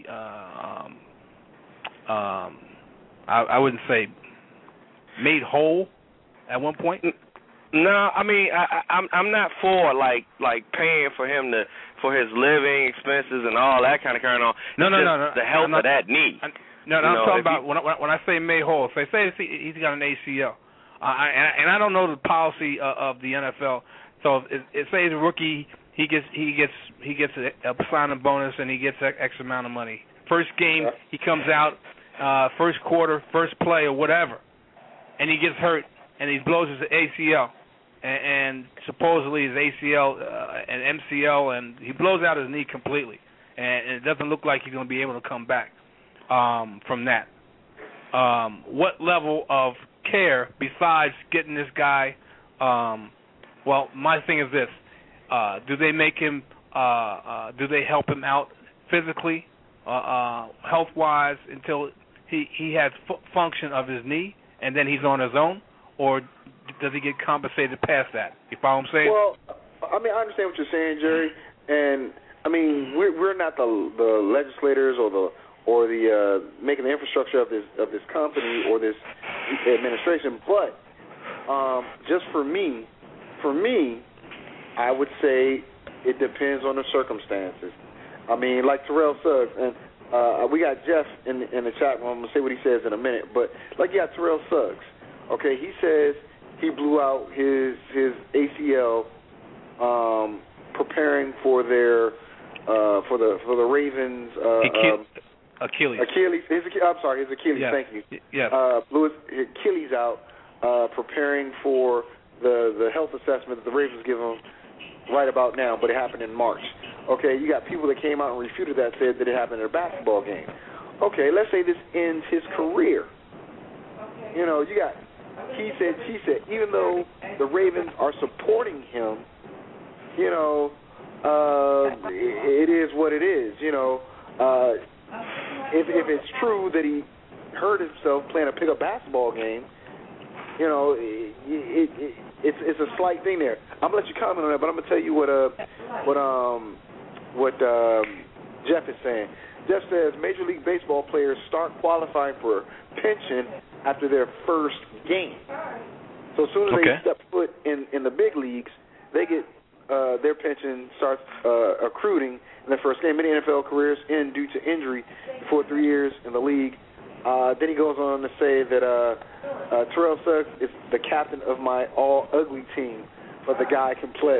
I wouldn't say made whole at one point? No, I mean I'm not for like paying for him for his living expenses and all that kind of carrying on. No. The health of that knee. I'm talking about when I say made whole. Say he's got an ACL, and I don't know the policy of the NFL. So if say the rookie, he gets a signing bonus and he gets X amount of money. First game he comes out, first quarter, first play or whatever, and he gets hurt and he blows his ACL. And supposedly his ACL and MCL, and he blows out his knee completely, and it doesn't look like he's going to be able to come back from that. What level of care besides getting this guy? Well, my thing is this: do they make him? Do they help him out physically, health-wise, until he has function of his knee, and then he's on his own, or does he get compensated past that? You follow what I'm saying? Well, I mean, I understand what you're saying, Jerry, and I mean we're not the legislators or the making the infrastructure of this company or this administration, but just for me, I would say it depends on the circumstances. I mean, like Terrell Suggs, and we got Jeff in the chat room. I'm gonna say what he says in a minute, but like you got Terrell Suggs. Okay, he says he blew out his ACL preparing for their for the Ravens Achilles. I'm sorry, his Achilles. Yes. Thank you. Yes. Blew his Achilles out preparing for the health assessment that the Ravens give him right about now, but it happened in March. Okay, you got people that came out and refuted that, said that it happened in a basketball game. Okay, let's say this ends his career. You know, you got he said, she said, even though the Ravens are supporting him, you know, it is what it is. You know, if it's true that he hurt himself playing a pickup basketball game, you know, it's a slight thing there. I'm gonna let you comment on that, but I'm gonna tell you what Jeff is saying. Jeff says Major League Baseball players start qualifying for pension after their first game. So as soon as they step foot in the big leagues, they get their pension starts accruing in their first game. Many NFL careers end due to injury before 3 years in the league. Then he goes on to say that Terrell Suggs is the captain of my all-ugly team, but the guy can play.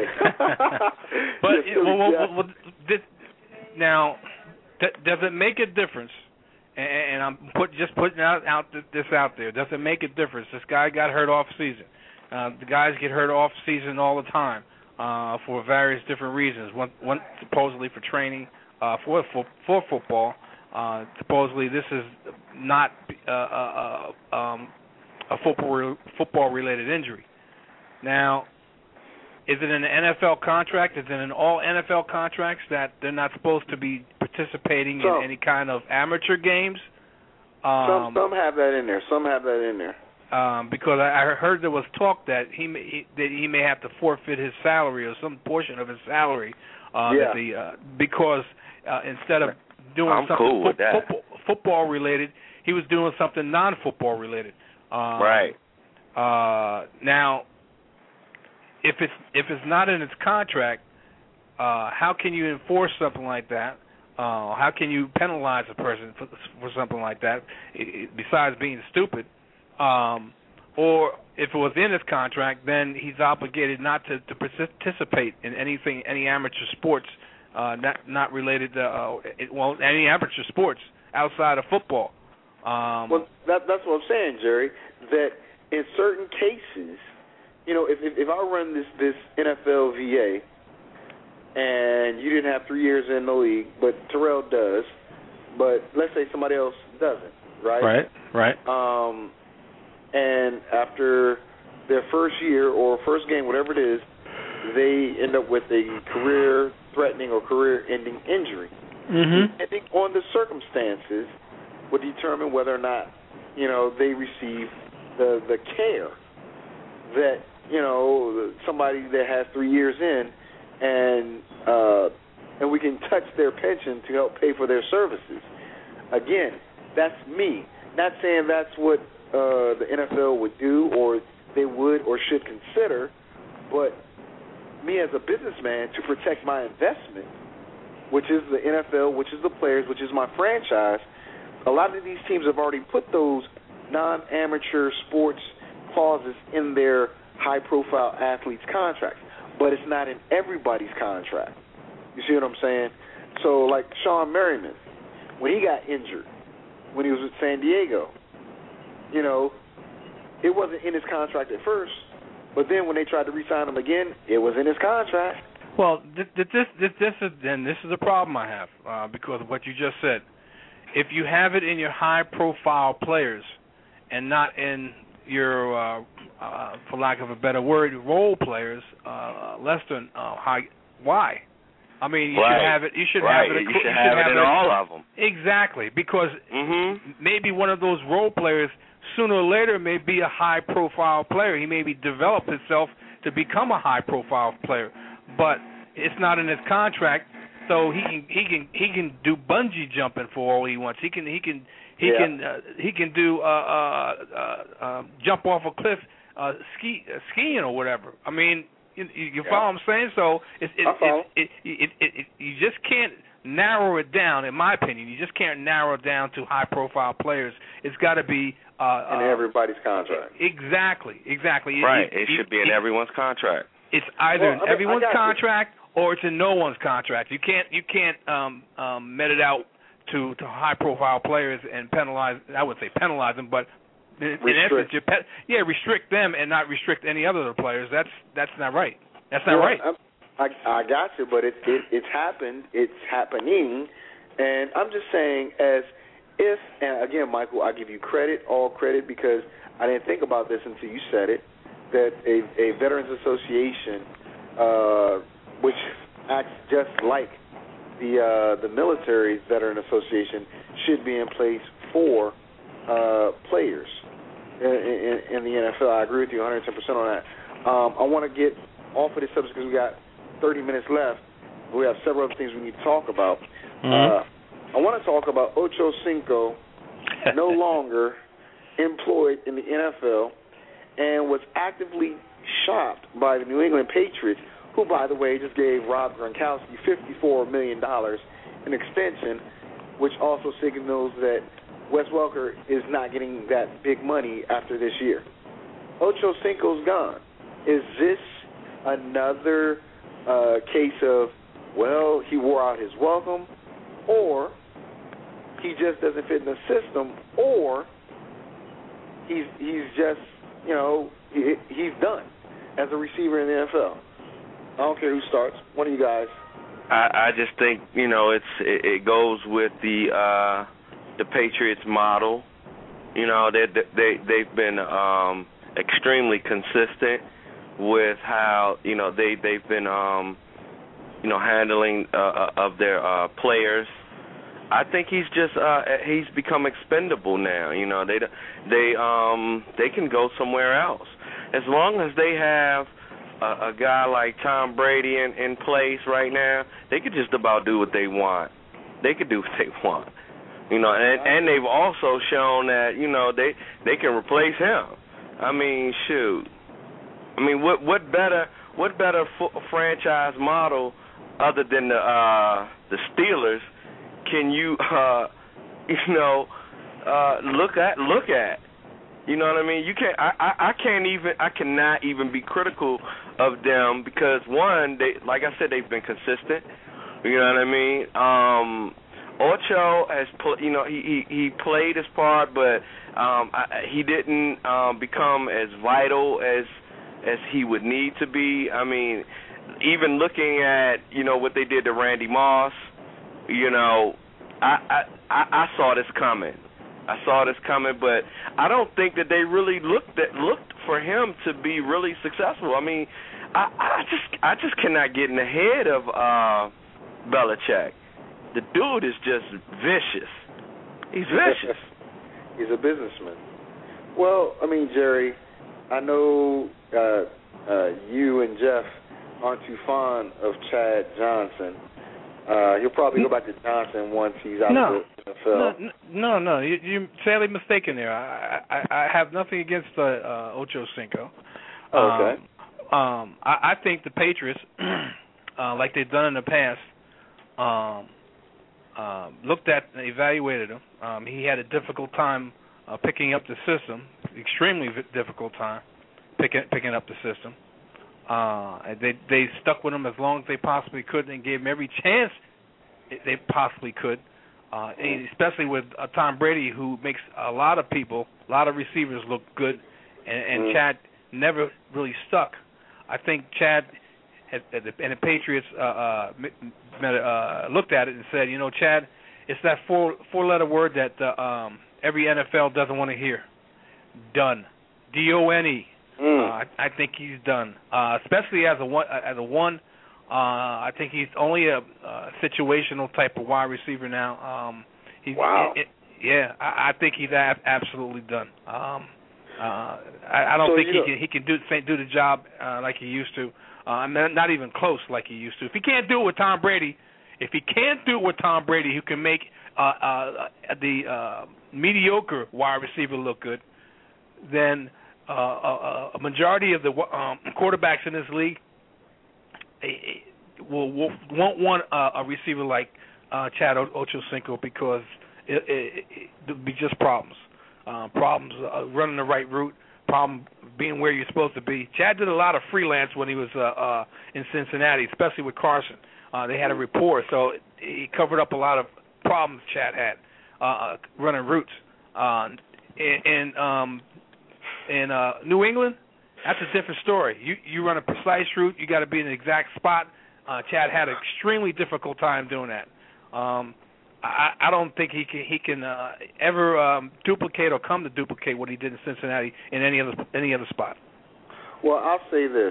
But now, does it make a difference? And I'm just putting this out there. Does it make a difference? This guy got hurt off season. The guys get hurt off season all the time for various different reasons. One supposedly for training for football. Supposedly this is not a football-related injury. Now, is it an NFL contract? Is it in all NFL contracts that they're not supposed to be participating in any kind of amateur games? Some have that in there. Some have that in there. Because I heard there was talk that he may have to forfeit his salary or some portion of his salary because instead of doing something football related, he was doing something non-football related. Right. Now, if it's not in its contract, how can you enforce something like that? How can you penalize a person for something like that, besides being stupid? Or if it was in his contract, then he's obligated not to participate in any amateur sports, not related to any amateur sports outside of football. Well, that's what I'm saying, Jerry. That in certain cases, if I run this NFL VA, and you didn't have 3 years in the league, but Terrell does, but let's say somebody else doesn't, right? Right. And after their first year or first game, whatever it is, they end up with a career-threatening or career-ending injury. Mm-hmm. Depending on the circumstances, would determine whether or not they receive the care that somebody that has 3 years in, and we can touch their pension to help pay for their services. Again, that's me. Not saying that's what the NFL would do or they would or should consider, but me as a businessman, to protect my investment, which is the NFL, which is the players, which is my franchise, a lot of these teams have already put those non-amateur sports clauses in their high-profile athletes' contracts, but it's not in everybody's contract. You see what I'm saying? So, like Sean Merriman, when he got injured, when he was with San Diego, it wasn't in his contract at first, but then when they tried to re-sign him again, it was in his contract. Well, this is a problem I have because of what you just said. If you have it in your high-profile players and not in your, for lack of a better word, role players, less than high, why? I mean, you should have it. You should have it. You should have it in all of them. Exactly, because maybe one of those role players sooner or later may be a high-profile player. He maybe develop himself to become a high-profile player, but it's not in his contract. So he can do bungee jumping for all he wants. He can do jump off a cliff, skiing or whatever. I mean, you follow what I'm saying? So you just can't narrow it down. In my opinion, you just can't narrow it down to high-profile players. It's got to be in everybody's contract. Exactly. Right. It should be in everyone's contract. It's either in everyone's contract or it's in no one's contract. You can't met it out to high-profile players and penalize. I would say penalize them, but in essence, restrict them and not restrict any other players. That's not right. That's not right. I got you, but it's happened. It's happening, and I'm just saying and again, Michael, I give you all credit, because I didn't think about this until you said it, that a Veterans Association, which acts just like the military's Veteran Association, should be in place for players in the NFL. I agree with you 110% on that. I want to get off of this subject because we got 30 minutes left. We have several other things we need to talk about. I want to talk about Ocho Cinco, no longer employed in the NFL, and was actively shopped by the New England Patriots, who, by the way, just gave Rob Gronkowski $54 million in extension, which also signals that Wes Welker is not getting that big money after this year. Ocho Cinco's gone. Is this another case of, well, he wore out his welcome, or he just doesn't fit in the system, or he's just, he's done as a receiver in the NFL? I don't care who starts. One of you guys. I just think it goes with the Patriots model. They've been extremely consistent with how they've been handling of their players. I think he's just he's become expendable now. They can go somewhere else as long as they have a guy like Tom Brady in place right now. They could just about do what they want. They could do what they want. And they've also shown that they can replace him. I mean, shoot. I mean, what better franchise model other than the Steelers can you look at? You know what I mean? You can't. I cannot even be critical of them because one, they, like I said, they've been consistent. You know what I mean? Ocho has, he played his part, but he didn't become as vital as he would need to be. I mean, even looking at what they did to Randy Moss, I saw this coming. But I don't think that they really looked for him to be really successful. I mean, I just cannot get in the head of Belichick. The dude is just vicious. He's vicious. He's a businessman. Well, I mean, Jerry, I know you and Jeff aren't too fond of Chad Johnson. He'll probably go back to Johnson once he's out of the NFL. No, you're sadly mistaken there. I have nothing against Ocho Cinco. Okay. I think the Patriots, like they've done in the past, looked at and evaluated him. He had a difficult time picking up the system, extremely difficult time picking up the system. They stuck with him as long as they possibly could and gave him every chance they possibly could, especially with Tom Brady, who makes a lot of receivers look good, and Chad never really stuck. I think Chad and the Patriots looked at it and said, Chad, it's that four-letter word that every NFL doesn't want to hear. Done. D-O-N-E. I think he's done, especially as a one. I think he's only a situational type of wide receiver now. I think he's absolutely done. I don't think he can do the job like he used to. Not even close like he used to. If he can't do it with Tom Brady, who can make the mediocre wide receiver look good, then a majority of the quarterbacks in this league won't want a receiver like Chad Ochocinco because there'll be just problems. Problems running the right route, problem being where you're supposed to be. Chad did a lot of freelance when he was in Cincinnati, especially with Carson. They had a rapport, so he covered up a lot of problems Chad had running routes. In New England, that's a different story. You run a precise route, you got to be in the exact spot. Chad had an extremely difficult time doing that. I don't think he can ever duplicate or come to duplicate what he did in Cincinnati in any other spot. Well, I'll say this.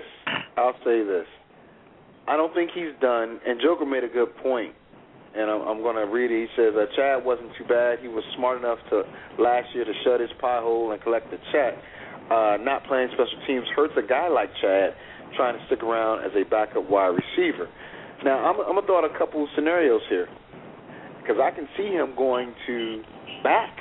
I don't think he's done. And Joker made a good point, and I'm going to read it. He says Chad wasn't too bad. He was smart enough last year to shut his pie hole and collect the check. Not playing special teams hurts a guy like Chad trying to stick around as a backup wide receiver. Now, I'm going to throw out a couple of scenarios here, because I can see him going back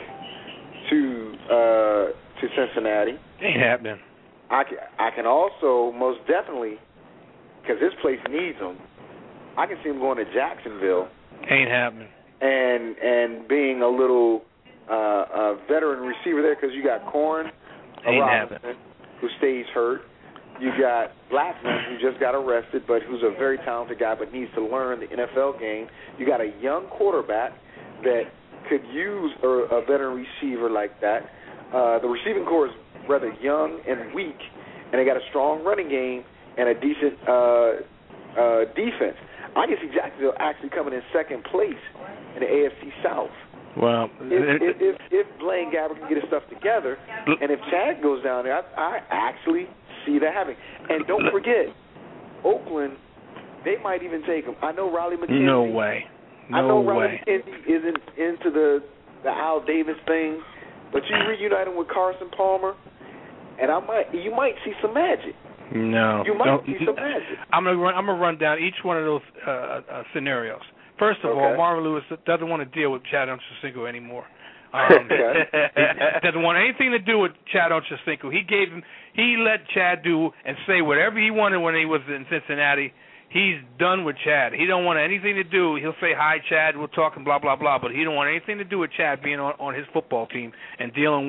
to Cincinnati. Ain't happening. I can also most definitely, because this place needs him, I can see him going to Jacksonville. Ain't happening. And being a little veteran receiver there, because you got Corn Robinson, who stays hurt. You got Blackman, who just got arrested, but who's a very talented guy, but needs to learn the NFL game. You got a young quarterback that could use a veteran receiver like that. The receiving core is rather young and weak, and they got a strong running game and a decent defense. I can see Jacksonville actually coming in second place in the AFC South. Well, if Blaine Gabbert can get his stuff together, and if Chad goes down there, I actually see that happening. And don't forget, Oakland, they might even take him. I know Riley McKenzie. No way. Riley McKenzie isn't into the Al Davis thing, but you reunite him with Carson Palmer, and you might see some magic. No, you might see some magic. I'm gonna run down each one of those scenarios. First of all, Marvin Lewis doesn't want to deal with Chad Ochocinco anymore. He doesn't want anything to do with Chad Ochocinco. He let Chad do and say whatever he wanted when he was in Cincinnati. He's done with Chad. He don't want anything to do. He'll say, hi, Chad, we'll talk and blah, blah, blah, but he don't want anything to do with Chad being on his football team and dealing with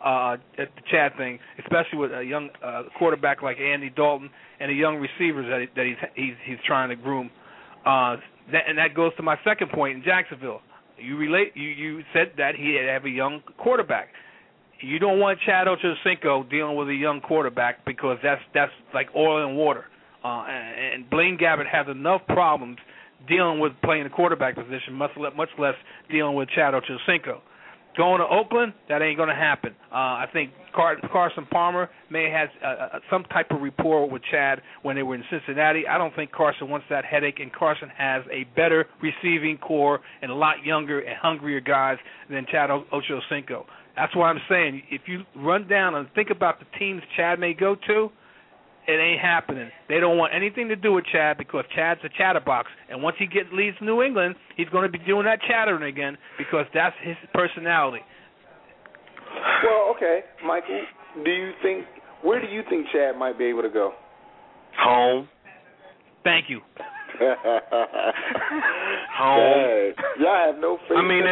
at the Chad thing, especially with a young quarterback like Andy Dalton and the young receivers that he's trying to groom. And that goes to my second point in Jacksonville. You said that he had to have a young quarterback. You don't want Chad Ochocinco dealing with a young quarterback because that's like oil and water. And Blaine Gabbert has enough problems dealing with playing the quarterback position, much less dealing with Chad Ochocinco. Going to Oakland, that ain't going to happen. I think Carson Palmer may have had some type of rapport with Chad when they were in Cincinnati. I don't think Carson wants that headache, and Carson has a better receiving core and a lot younger and hungrier guys than Chad Ochocinco. That's why I'm saying if you run down and think about the teams Chad may go to, it ain't happening. They don't want anything to do with Chad because Chad's a chatterbox. And once he leaves New England, he's going to be doing that chattering again because that's his personality. Well, okay, Michael, where do you think Chad might be able to go? Home. Thank you. Home. Y'all have no faith. I mean,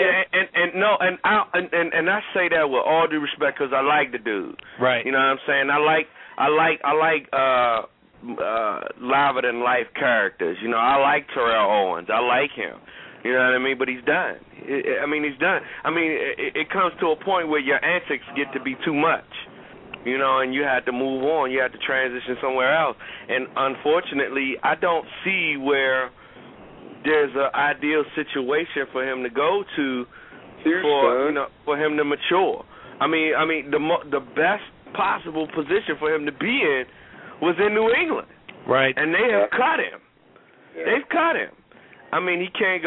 and I say that with all due respect because I like the dude. Right. You know what I'm saying? I like larger than life characters. You know, I like Terrell Owens. I like him. You know what I mean? But he's done. He's done. It comes to a point where your antics get to be too much. You know, and you had to move on. You had to transition somewhere else. And unfortunately, I don't see where there's an ideal situation for him to go to for him to mature. The best possible position for him to be in was in New England. Right. And they have cut him. Yeah. They've cut him. He can't go.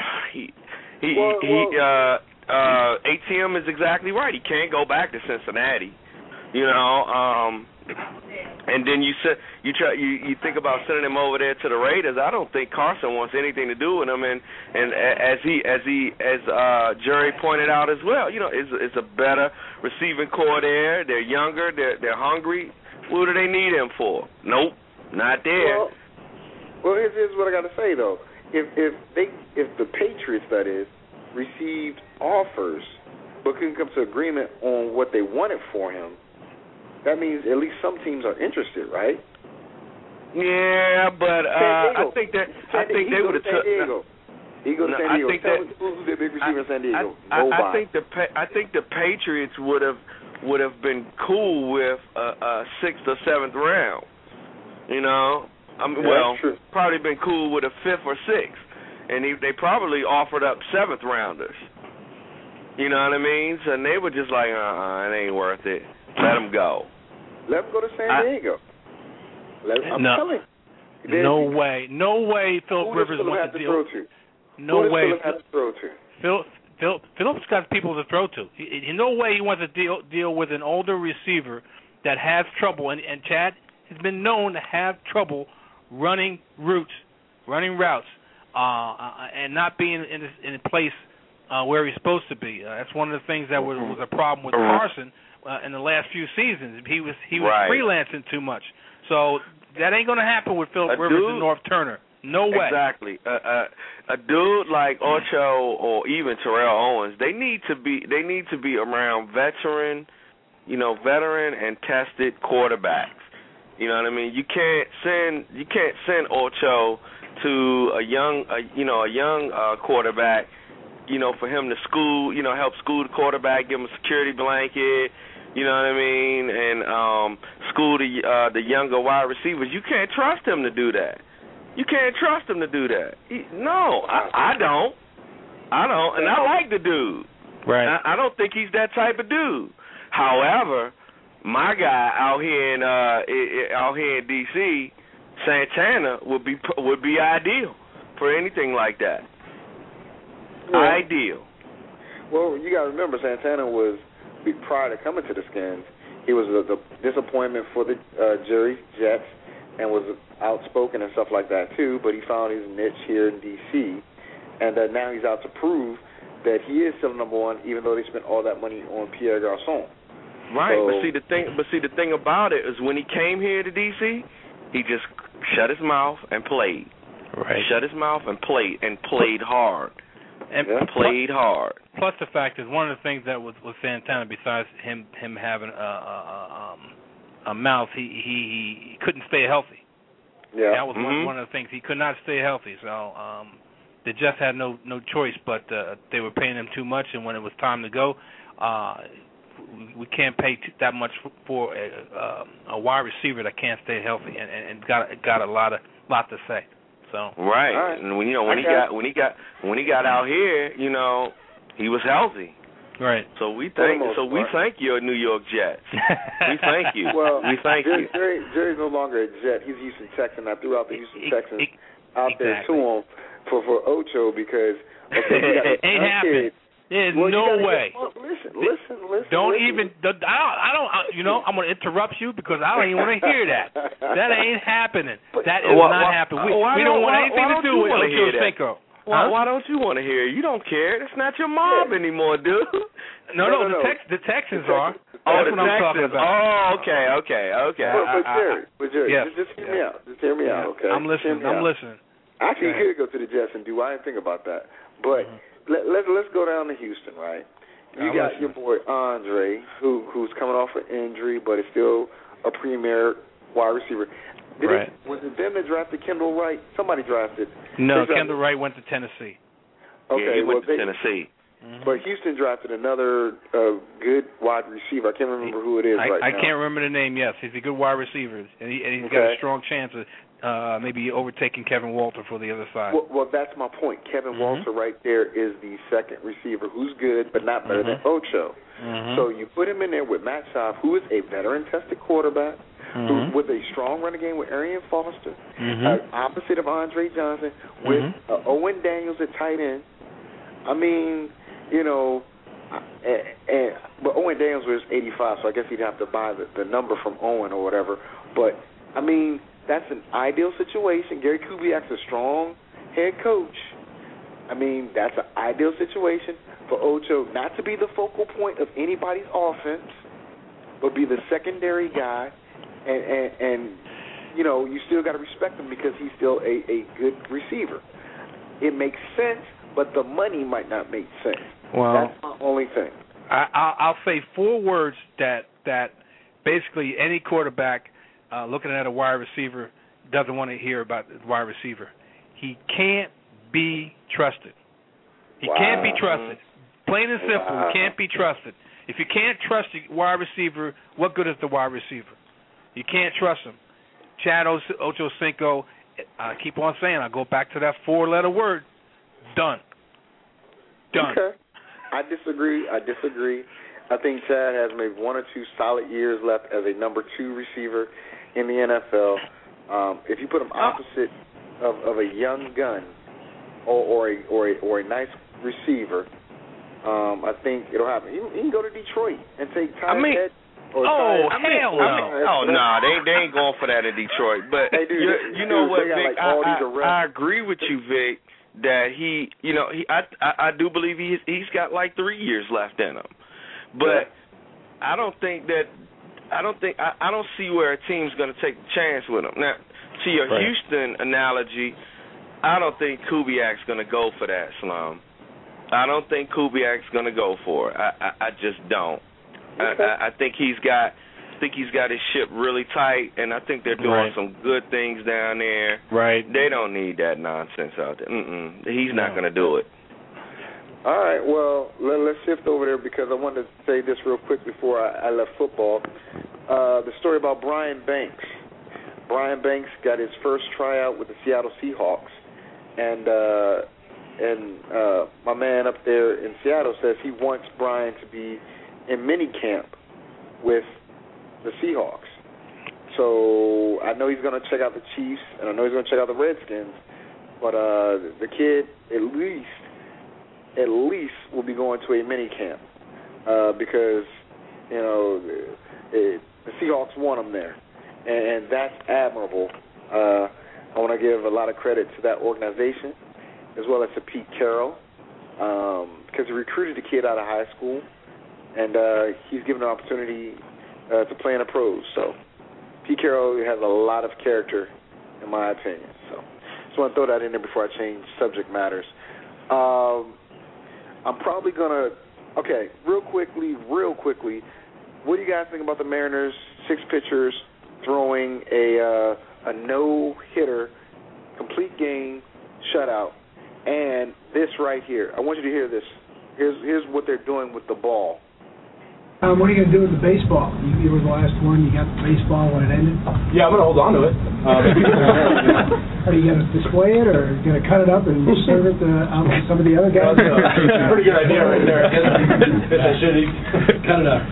ATM is exactly right. He can't go back to Cincinnati. You know, and then you think about sending him over there to the Raiders. I don't think Carson wants anything to do with him. And as Jerry pointed out as well, you know, it's a better receiving core there. They're younger. They're hungry. What do they need him for? Nope, not there. Well, here's what I got to say though. If the Patriots, that is, received offers but couldn't come to agreement on what they wanted for him, that means at least some teams are interested, right? Yeah, but I think they would have took. He goes to San Diego. Who's the big receiver in San Diego? I think the Patriots would have been cool with a 6th or 7th round. You know, probably been cool with a 5th or 6th, and they probably offered up 7th rounders. You know what I mean? So they were just like, it ain't worth it. Let him go. Let him go to San Diego. I'm telling you. No way Philip Rivers wants to deal. No way. Philip's got people to throw to. In no way he wants to deal with an older receiver that has trouble. And Chad has been known to have trouble running routes, and not being in a place where he's supposed to be. That's one of the things that was a problem with Carson in the last few seasons. He was freelancing too much. So that ain't going to happen with Philip Rivers and North Turner. No way. Exactly. A dude like Ocho or even Terrell Owens, they need to be around veteran and tested quarterbacks. You know what I mean? You can't send Ocho to a young quarterback, you know, for him to help school the quarterback, give him a security blanket, you know what I mean, and school the younger wide receivers. You can't trust him to do that. You can't trust him to do that. I don't, and I like the dude. Right. I don't think he's that type of dude. However, my guy out here in D.C., Santana would be ideal for anything like that. Yeah. Ideal. Well, you got to remember, Santana was, prior to coming to the Skins, he was the disappointment for the Jerry Jets and was outspoken and stuff like that too, but he found his niche here in D.C., and now he's out to prove that he is still number one, even though they spent all that money on Pierre Garçon. Right, but see the thing about it is when he came here to D.C., he just shut his mouth and played. Right. Shut his mouth and played hard. and played hard. Plus the fact is one of the things that was Santana, besides him having a mouth, he couldn't stay healthy. Yeah, that was one of the things. He could not stay healthy. So the Jets had no choice, but they were paying him too much, and when it was time to go, we can't pay that much for a wide receiver that can't stay healthy and got a lot to say. So right. And when he got out here, he was healthy. Right. So we thank you, New York Jets. We thank you. Well, we thank you. Jerry's no longer a Jet. He's a Houston Texan. I threw out the Houston Texans out there to him for Ocho because it ain't happening. There's no way. Listen. Don't even. I don't. I'm going to interrupt you because I don't even want to hear that. That ain't happening. That is not happening. We don't want anything to do with Ocho Cinco. Why don't you want to hear it? You don't care. It's not your mob anymore, dude. No. The Texans are. Oh, that's what I'm talking about. Oh, okay. But Jerry, yes. just hear me out. Just hear me out, okay? I'm listening. Actually, you could go to the Jets and do. I didn't think about that. But let's go down to Houston, right? You got your boy Andre, who's coming off an injury, but is still a premier wide receiver. Was it them that drafted Kendall Wright? Somebody drafted. No, Kendall Wright went to Tennessee. Okay, he went to Tennessee. But Houston drafted another good wide receiver. I can't remember who it is now. I can't remember the name. Yes, he's a good wide receiver, and he's got a strong chance of maybe overtaking Kevin Walter for the other side. Well, that's my point. Kevin Walter right there is the second receiver who's good, but not better than Ocho. So you put him in there with Matt Schaub, who is a veteran-tested quarterback, who's with a strong running game with Arian Foster, opposite of Andre Johnson, with Owen Daniels at tight end. I mean, but Owen Daniels was 85, so I guess he'd have to buy the number from Owen or whatever. But, I mean, that's an ideal situation. Gary Kubiak's a strong head coach. I mean, that's an ideal situation for Ocho not to be the focal point of anybody's offense, but be the secondary guy. And you still got to respect him because he's still a good receiver. It makes sense, but the money might not make sense. Well, that's my only thing. I'll say 4 words that basically any quarterback looking at a wide receiver doesn't want to hear about the wide receiver. He can't be trusted. He can't be trusted. Plain and simple, he can't be trusted. If you can't trust the wide receiver, what good is the wide receiver? You can't trust him. Chad Ochocinco, I keep on saying, I go back to that 4-letter word, done. Okay. I disagree. I think Chad has maybe 1 or 2 solid years left as a number 2 receiver in the NFL. If you put him opposite of a young gun or a nice receiver, I think it'll happen. He can go to Detroit and take Ty Ed. Hell no. They ain't going for that in Detroit. But you know what, Vic? I agree with you, Vic, that I do believe he's got like 3 years left in him. But I don't see where a team's going to take a chance with him. Now, to your Houston analogy, I don't think Kubiak's going to go for that, Slum. I don't think Kubiak's going to go for it. I just don't. Okay. I think he's got his ship really tight, and I think they're doing some good things down there. Right. They don't need that nonsense out there. He's not going to do it. All right. Well, let's shift over there because I wanted to say this real quick before I left football. The story about Brian Banks. Brian Banks got his first tryout with the Seattle Seahawks, and my man up there in Seattle says he wants Brian to be in minicamp with the Seahawks. So I know he's going to check out the Chiefs, and I know he's going to check out the Redskins, but the kid at least will be going to a minicamp because, the Seahawks want him there, and that's admirable. I want to give a lot of credit to that organization as well as to Pete Carroll because he recruited the kid out of high school, and he's given an opportunity to play in the pros. So Pete Carroll has a lot of character, in my opinion. So just want to throw that in there before I change subject matters. I'm probably gonna. Okay, real quickly. What do you guys think about the Mariners? 6 pitchers throwing a no-hitter, complete game, shutout, and this right here. I want you to hear this. Here's what they're doing with the ball. What are you going to do with the baseball? You were the last one. You got the baseball when it ended? Yeah, I'm going to hold on to it. Are you going to display it, or are you going to cut it up and serve it out to some of the other guys? That's a pretty good idea right there. Cut it up.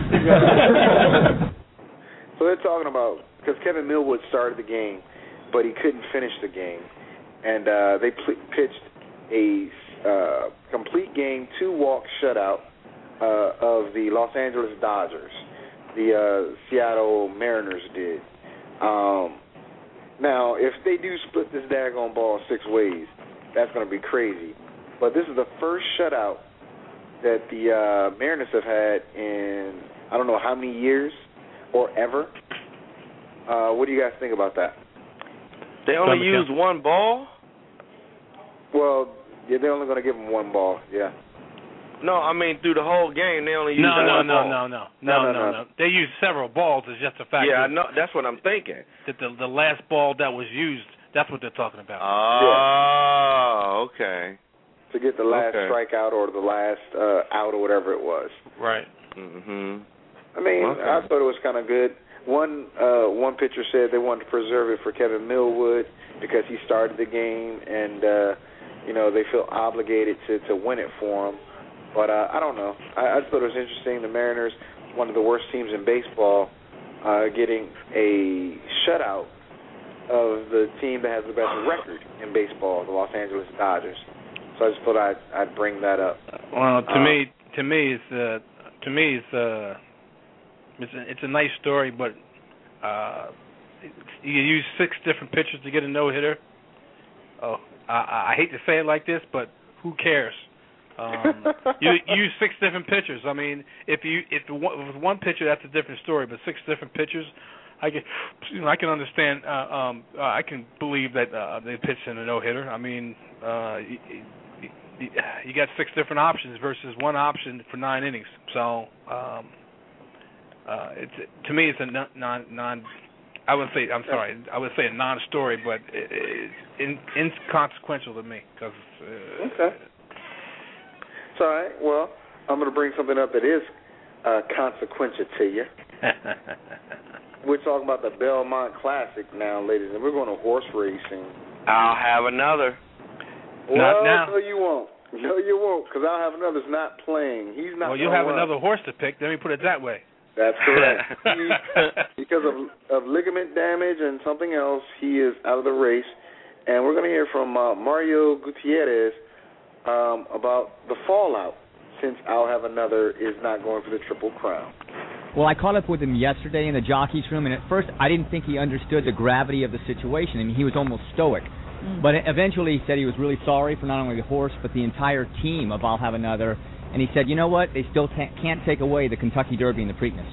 So they're talking about, because Kevin Millwood started the game, but he couldn't finish the game. And they pitched a complete game, 2-walk shutout of the Los Angeles Dodgers. The Seattle Mariners did. Now, if they do split this daggone ball 6 ways, that's going to be crazy. But this is the first shutout that the Mariners have had in I don't know how many years or ever. What do you guys think about that? They only used one ball? Well, yeah, they're only going to give them one ball, yeah. No, I mean through the whole game they only used one ball. No. They used several balls. It's just a fact. Yeah, I know. That's what I'm thinking. That the last ball that was used, that's what they're talking about. Oh, yeah. Okay. To get the last strikeout or the last out or whatever it was. Right. Mhm. I mean, I thought it was kind of good. One pitcher said they wanted to preserve it for Kevin Millwood because he started the game, and they feel obligated to win it for him. But I don't know. I just thought it was interesting. The Mariners, one of the worst teams in baseball, getting a shutout of the team that has the best record in baseball, the Los Angeles Dodgers. So I just thought I'd bring that up. Well, to me, it's a nice story, but you use 6 different pitchers to get a no-hitter. Oh, I hate to say it like this, but who cares? You use 6 different pitchers. I mean, if with one pitcher, that's a different story. But 6 different pitchers, I can understand. I can believe that they pitched in a no-hitter. I mean, you got 6 different options versus one option for 9 innings. So, to me, it's a non. I would say. I'm sorry. I would say a non-story, but it's inconsequential to me because. Okay. It's all right. Well, I'm going to bring something up that is consequential to you. We're talking about the Belmont Classic now, ladies, and we're going to horse racing. I'll have another. Well, not now. No, you won't. No, you won't, because I'll have another's not playing. He's not. Well, you'll have another horse to pick. Let me put it that way. That's correct. Because of ligament damage and something else, he is out of the race. And we're going to hear from Mario Gutierrez about the fallout since I'll Have Another is not going for the Triple Crown. Well, I caught up with him yesterday in the jockey's room, and at first I didn't think he understood the gravity of the situation. I mean, he was almost stoic. But eventually he said he was really sorry for not only the horse but the entire team of I'll Have Another. And he said, you know what, they still can't take away the Kentucky Derby and the Preakness.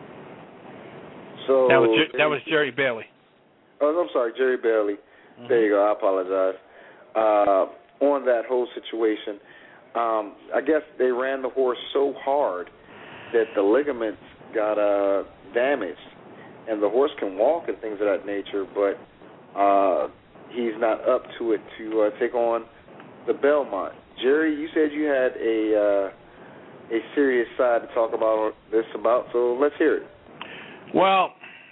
So that was Jerry Bailey. Oh, I'm sorry, Jerry Bailey. Mm-hmm. There you go. I apologize. On that whole situation, I guess they ran the horse so hard that the ligaments got damaged, and the horse can walk and things of that nature, but he's not up to it to take on the Belmont. Jerry, you said you had a serious side to talk about this about, so let's hear it. Well,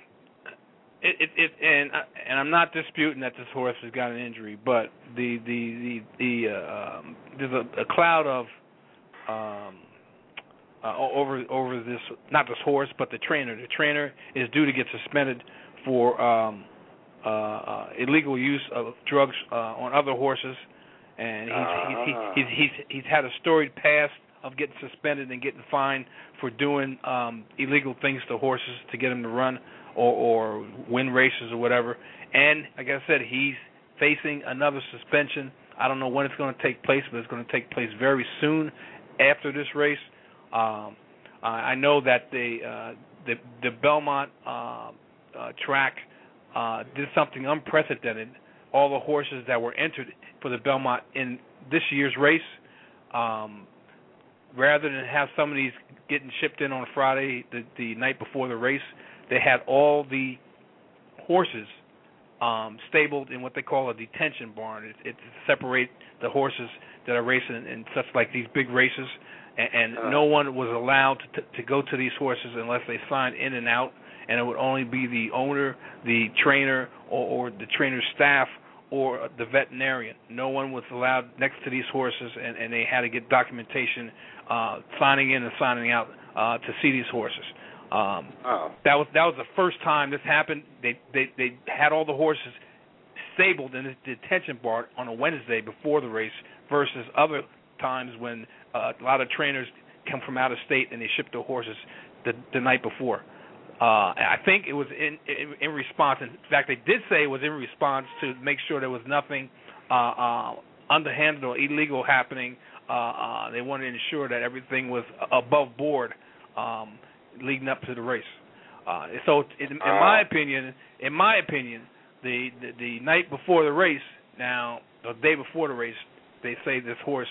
and I'm not disputing that this horse has got an injury, but there's a cloud of over this, not this horse, but the trainer. The trainer is due to get suspended for illegal use of drugs on other horses, and he's had a storied past of getting suspended and getting fined for doing illegal things to horses to get them to run or win races or whatever. And like I said, he's facing another suspension. I don't know when it's going to take place, but it's going to take place very soon after this race. I know that the Belmont track did something unprecedented. All the horses that were entered for the Belmont in this year's race, rather than have some of these getting shipped in on Friday, the night before the race, they had all the horses stabled in what they call a detention barn. It separate the horses that are racing in such like these big races, and no one was allowed to go to these horses unless they signed in and out, and it would only be the owner, the trainer, or the trainer's staff, or the veterinarian. No one was allowed next to these horses, and they had to get documentation, signing in and signing out to see these horses. That was the first time this happened. They had all the horses stabled in a detention barn on a Wednesday before the race versus other times when a lot of trainers come from out of state and they ship their horses the night before. I think it was in response. In fact, they did say it was in response to make sure there was nothing underhanded or illegal happening. They wanted to ensure that everything was above board leading up to the race. So, in my opinion, the night before the race, now the day before the race, they say this horse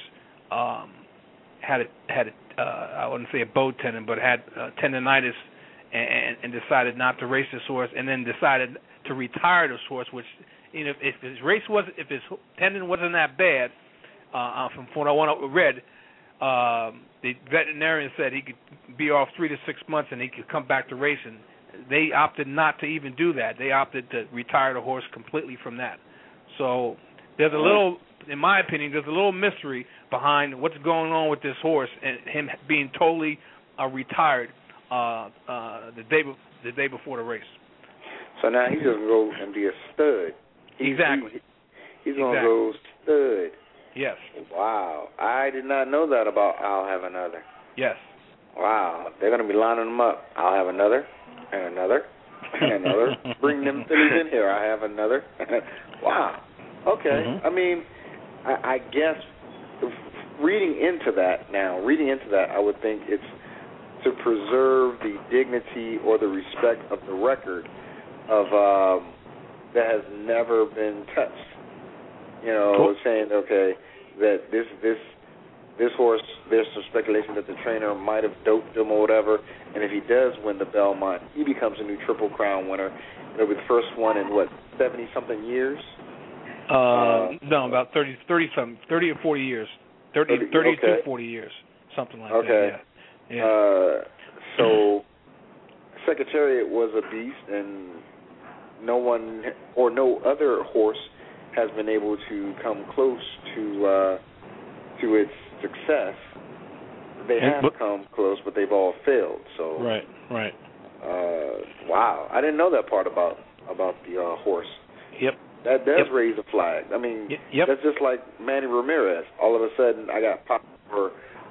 had I wouldn't say a bow tendon, but had tendonitis. And decided not to race this horse, and then decided to retire this horse. Which, if his tendon wasn't that bad, from what I read, the veterinarian said he could be off 3 to 6 months and he could come back to racing. They opted not to even do that. They opted to retire the horse completely from that. So there's a little, in my opinion, there's a little mystery behind what's going on with this horse and him being totally retired. The day before the race. So now he's going to go and be a stud. Exactly. He's going to go stud. Yes. Wow. I did not know that about I'll Have Another. Yes. Wow. They're going to be lining them up. I'll have another, and another, and another. Bring them fillies in here. I have another. Wow. Okay. Mm-hmm. I mean, I guess reading into that, I would think it's to preserve the dignity or the respect of the record of that has never been touched. Cool. Saying that this horse, there's some speculation that the trainer might have doped him or whatever, and if he does win the Belmont, he becomes a new Triple Crown winner. It'll be the first one in 70 something years. No, about 30 or 40 years. 30 to 40 years, something like that. Yeah. Yeah. So Secretariat was a beast, and no one or no other horse has been able to come close to its success. They have come close, but they've all failed. So right. Wow, I didn't know that part about the horse. Yep. That does raise a flag. I mean, that's just like Manny Ramirez. All of a sudden, I got popped for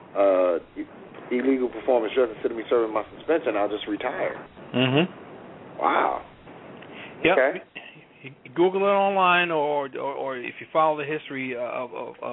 illegal performance just instead of me serving my suspension. I'll just retire. Mm-hmm. Wow. Yep. Okay. You Google it online, or if you follow the history of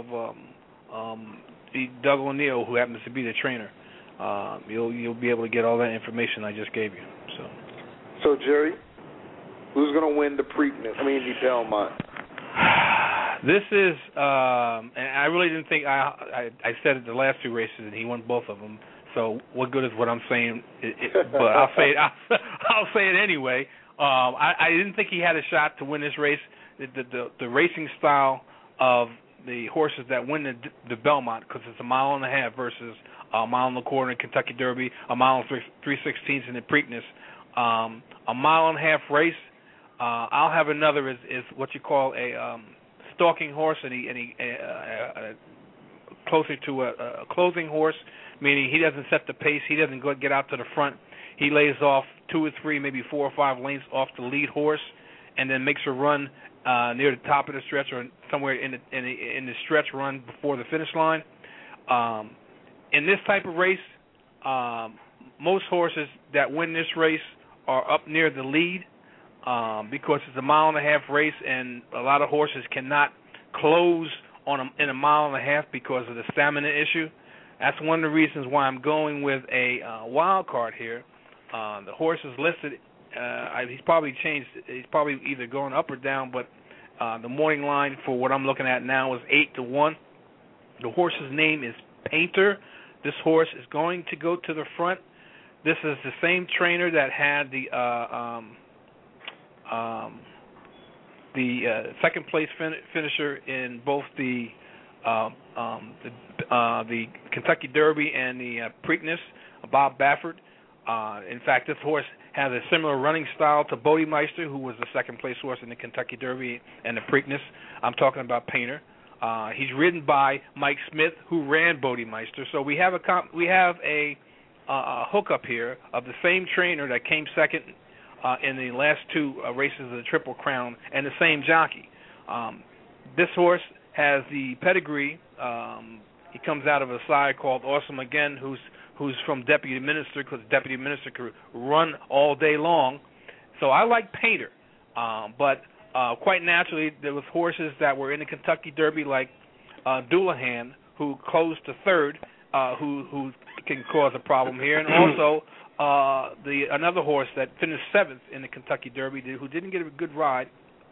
the Doug O'Neill, who happens to be the trainer, you'll be able to get all that information I just gave you. So Jerry, who's going to win the Belmont? This is, and I really didn't think I said it the last two races, and he won both of them. So what good is what I'm saying? But I'll say it. I'll say it anyway. I didn't think he had a shot to win this race. The racing style of the horses that win the Belmont, because it's a mile and a half versus a mile and a quarter in Kentucky Derby, a mile and 3/16 in the Preakness. A mile and a half race. I'll have another is what you call a stalking horse, and he closer to a closing horse, meaning he doesn't set the pace. He doesn't get out to the front. He lays off 2 or 3, maybe 4 or 5 lengths off the lead horse, and then makes a run near the top of the stretch or somewhere in the stretch run before the finish line. In this type of race, most horses that win this race are up near the lead because it's a mile and a half race, and a lot of horses cannot close in a mile and a half because of the stamina issue. That's one of the reasons why I'm going with a wild card here. The horse is listed. He's probably changed. He's probably either going up or down, but the morning line for what I'm looking at now is 8-1. The horse's name is Painter. This horse is going to go to the front. This is the same trainer that had the second place finisher in both the Kentucky Derby and the Preakness, Bob Baffert. In fact, this horse has a similar running style to Bodemeister, who was the second place horse in the Kentucky Derby and the Preakness. I'm talking about Painter. He's ridden by Mike Smith, who ran Bodemeister. So we have a hookup here of the same trainer that came second in the last two races of the Triple Crown, and the same jockey. This horse has the pedigree. He comes out of a side called Awesome Again, who's from Deputy Minister, because Deputy Minister could run all day long. So I like Painter, but quite naturally there was horses that were in the Kentucky Derby like Doulahan, who closed to third, who can cause a problem here, and also another horse that finished seventh in the Kentucky Derby who didn't get a good ride,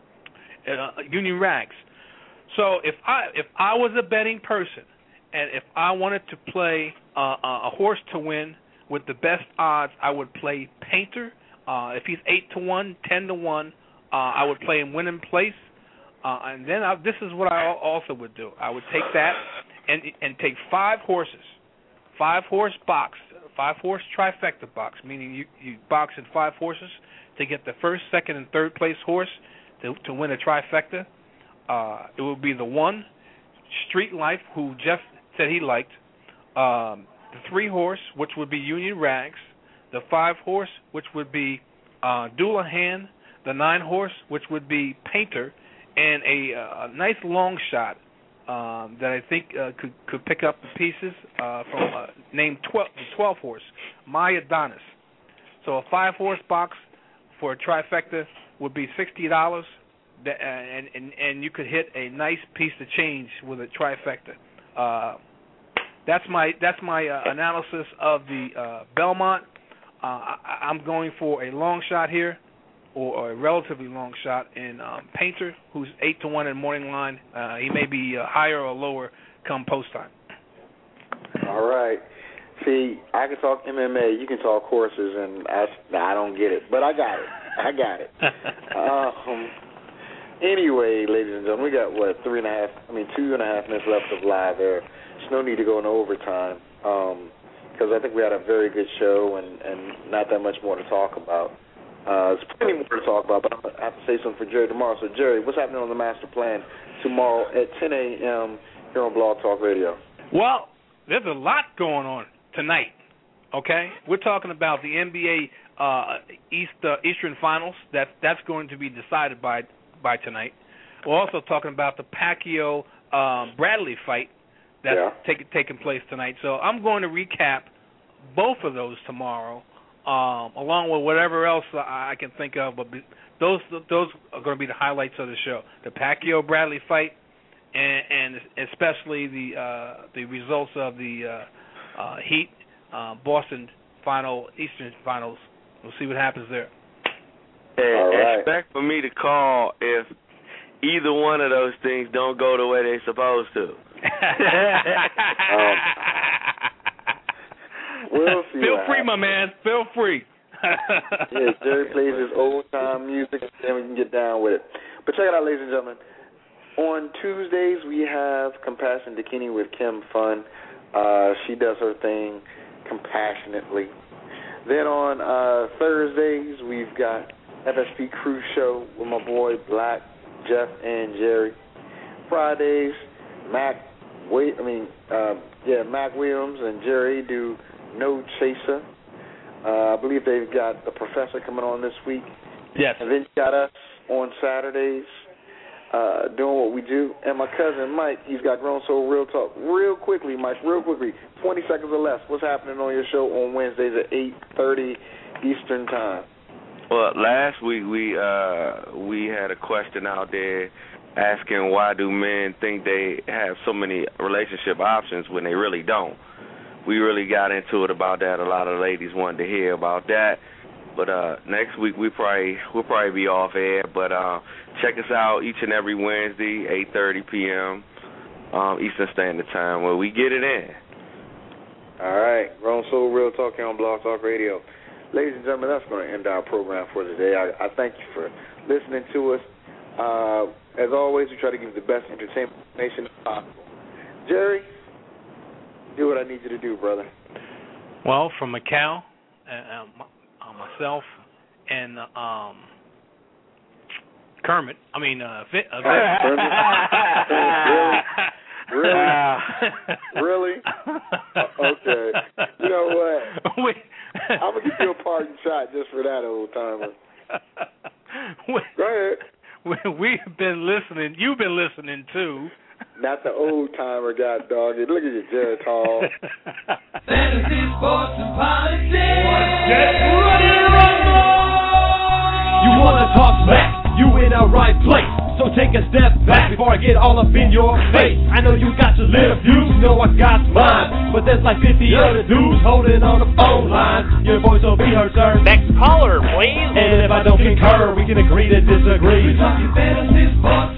Union Rags. So if I was a betting person, and if I wanted to play a horse to win with the best odds, I would play Painter. If he's 8-1, 10-1, I would play him winning place. And then this is what I also would do. I would take that and take 5 horses, 5-horse box, 5-horse trifecta box, meaning you box in 5 horses to get the first, second, and third place horse to win a trifecta. It would be the 1, Street Life, who Jeff said he liked, the 3-horse, which would be Union Rags, the 5-horse, which would be Doulahan, the 9-horse, which would be Painter, and a nice long shot that I think could pick up the pieces from named the 12-horse, My Adonis. So a 5-horse box for a trifecta would be $60, and you could hit a nice piece of change with a trifecta. That's my analysis of the Belmont. I'm going for a long shot here, or a relatively long shot in Painter, who's 8-1 in morning line. He may be higher or lower come post time. All right. See, I can talk MMA, you can talk horses, and I don't get it, but I got it. Anyway, ladies and gentlemen, we got 2.5 minutes left of live air. There's no need to go into overtime because I think we had a very good show and not that much more to talk about. There's plenty more to talk about, but I have to say something for Jerry tomorrow. So, Jerry, what's happening on the master plan tomorrow at 10 a.m. here on Blog Talk Radio? Well, there's a lot going on tonight, okay? We're talking about the NBA Eastern Finals. That's going to be decided by tonight. We're also talking about the Pacquiao-Bradley fight that's taking place tonight. So I'm going to recap both of those tomorrow, along with whatever else I can think of. But those are going to be the highlights of the show: the Pacquiao-Bradley fight, and especially the results of the Heat Boston Eastern Finals. We'll see what happens there. And expect for me to call if either one of those things don't go the way they're supposed to. We'll see. Feel free, my man. Feel free. Yeah, Jerry plays his old-time music, and then we can get down with it. But check it out, ladies and gentlemen. On Tuesdays, we have Compassion Bikini with Kim Fun. She does her thing compassionately. Then on Thursdays, we've got FSP Crew Show with my boy Black, Jeff, and Jerry. Fridays, Mac Williams and Jerry do No Chaser. I believe they've got the Professor coming on this week. Yes. And then you got us on Saturdays doing what we do. And my cousin Mike, he's got Grown Soul Real Talk. Real quickly, Mike, 20 seconds or less. What's happening on your show on Wednesdays at 8:30 Eastern Time? Well, last week we had a question out there asking why do men think they have so many relationship options when they really don't. We really got into it about that. A lot of ladies wanted to hear about that. But next week we'll probably be off air. But check us out each and every Wednesday, 8:30 p.m. Eastern Standard Time, where we get it in. All right. Grown Soul Real Talk here on Blog Talk Radio. Ladies and gentlemen, that's going to end our program for today. I thank you for listening to us. As always, we try to give you the best entertainment information possible. Jerry, do what I need you to do, brother. Well, from Macau, myself and Kermit. I mean, Really? Okay. You know what? I'm going to give you a parting shot just for that, old timer. Go ahead. We've been listening. You've been listening too. Not the old timer, god dog. Look at you, Jared Hall. Fantasy, sports, and politics. Get ready to rumble! You want to talk smack? You in the right place. So take a step back before I get all up in your face. I know you got your little views, know I got mine, but there's like 50 other dudes holding on the phone line. Your voice will be heard, sir. Next caller, please. And if I don't concur, we can agree to disagree. We're talking fantasy, sports,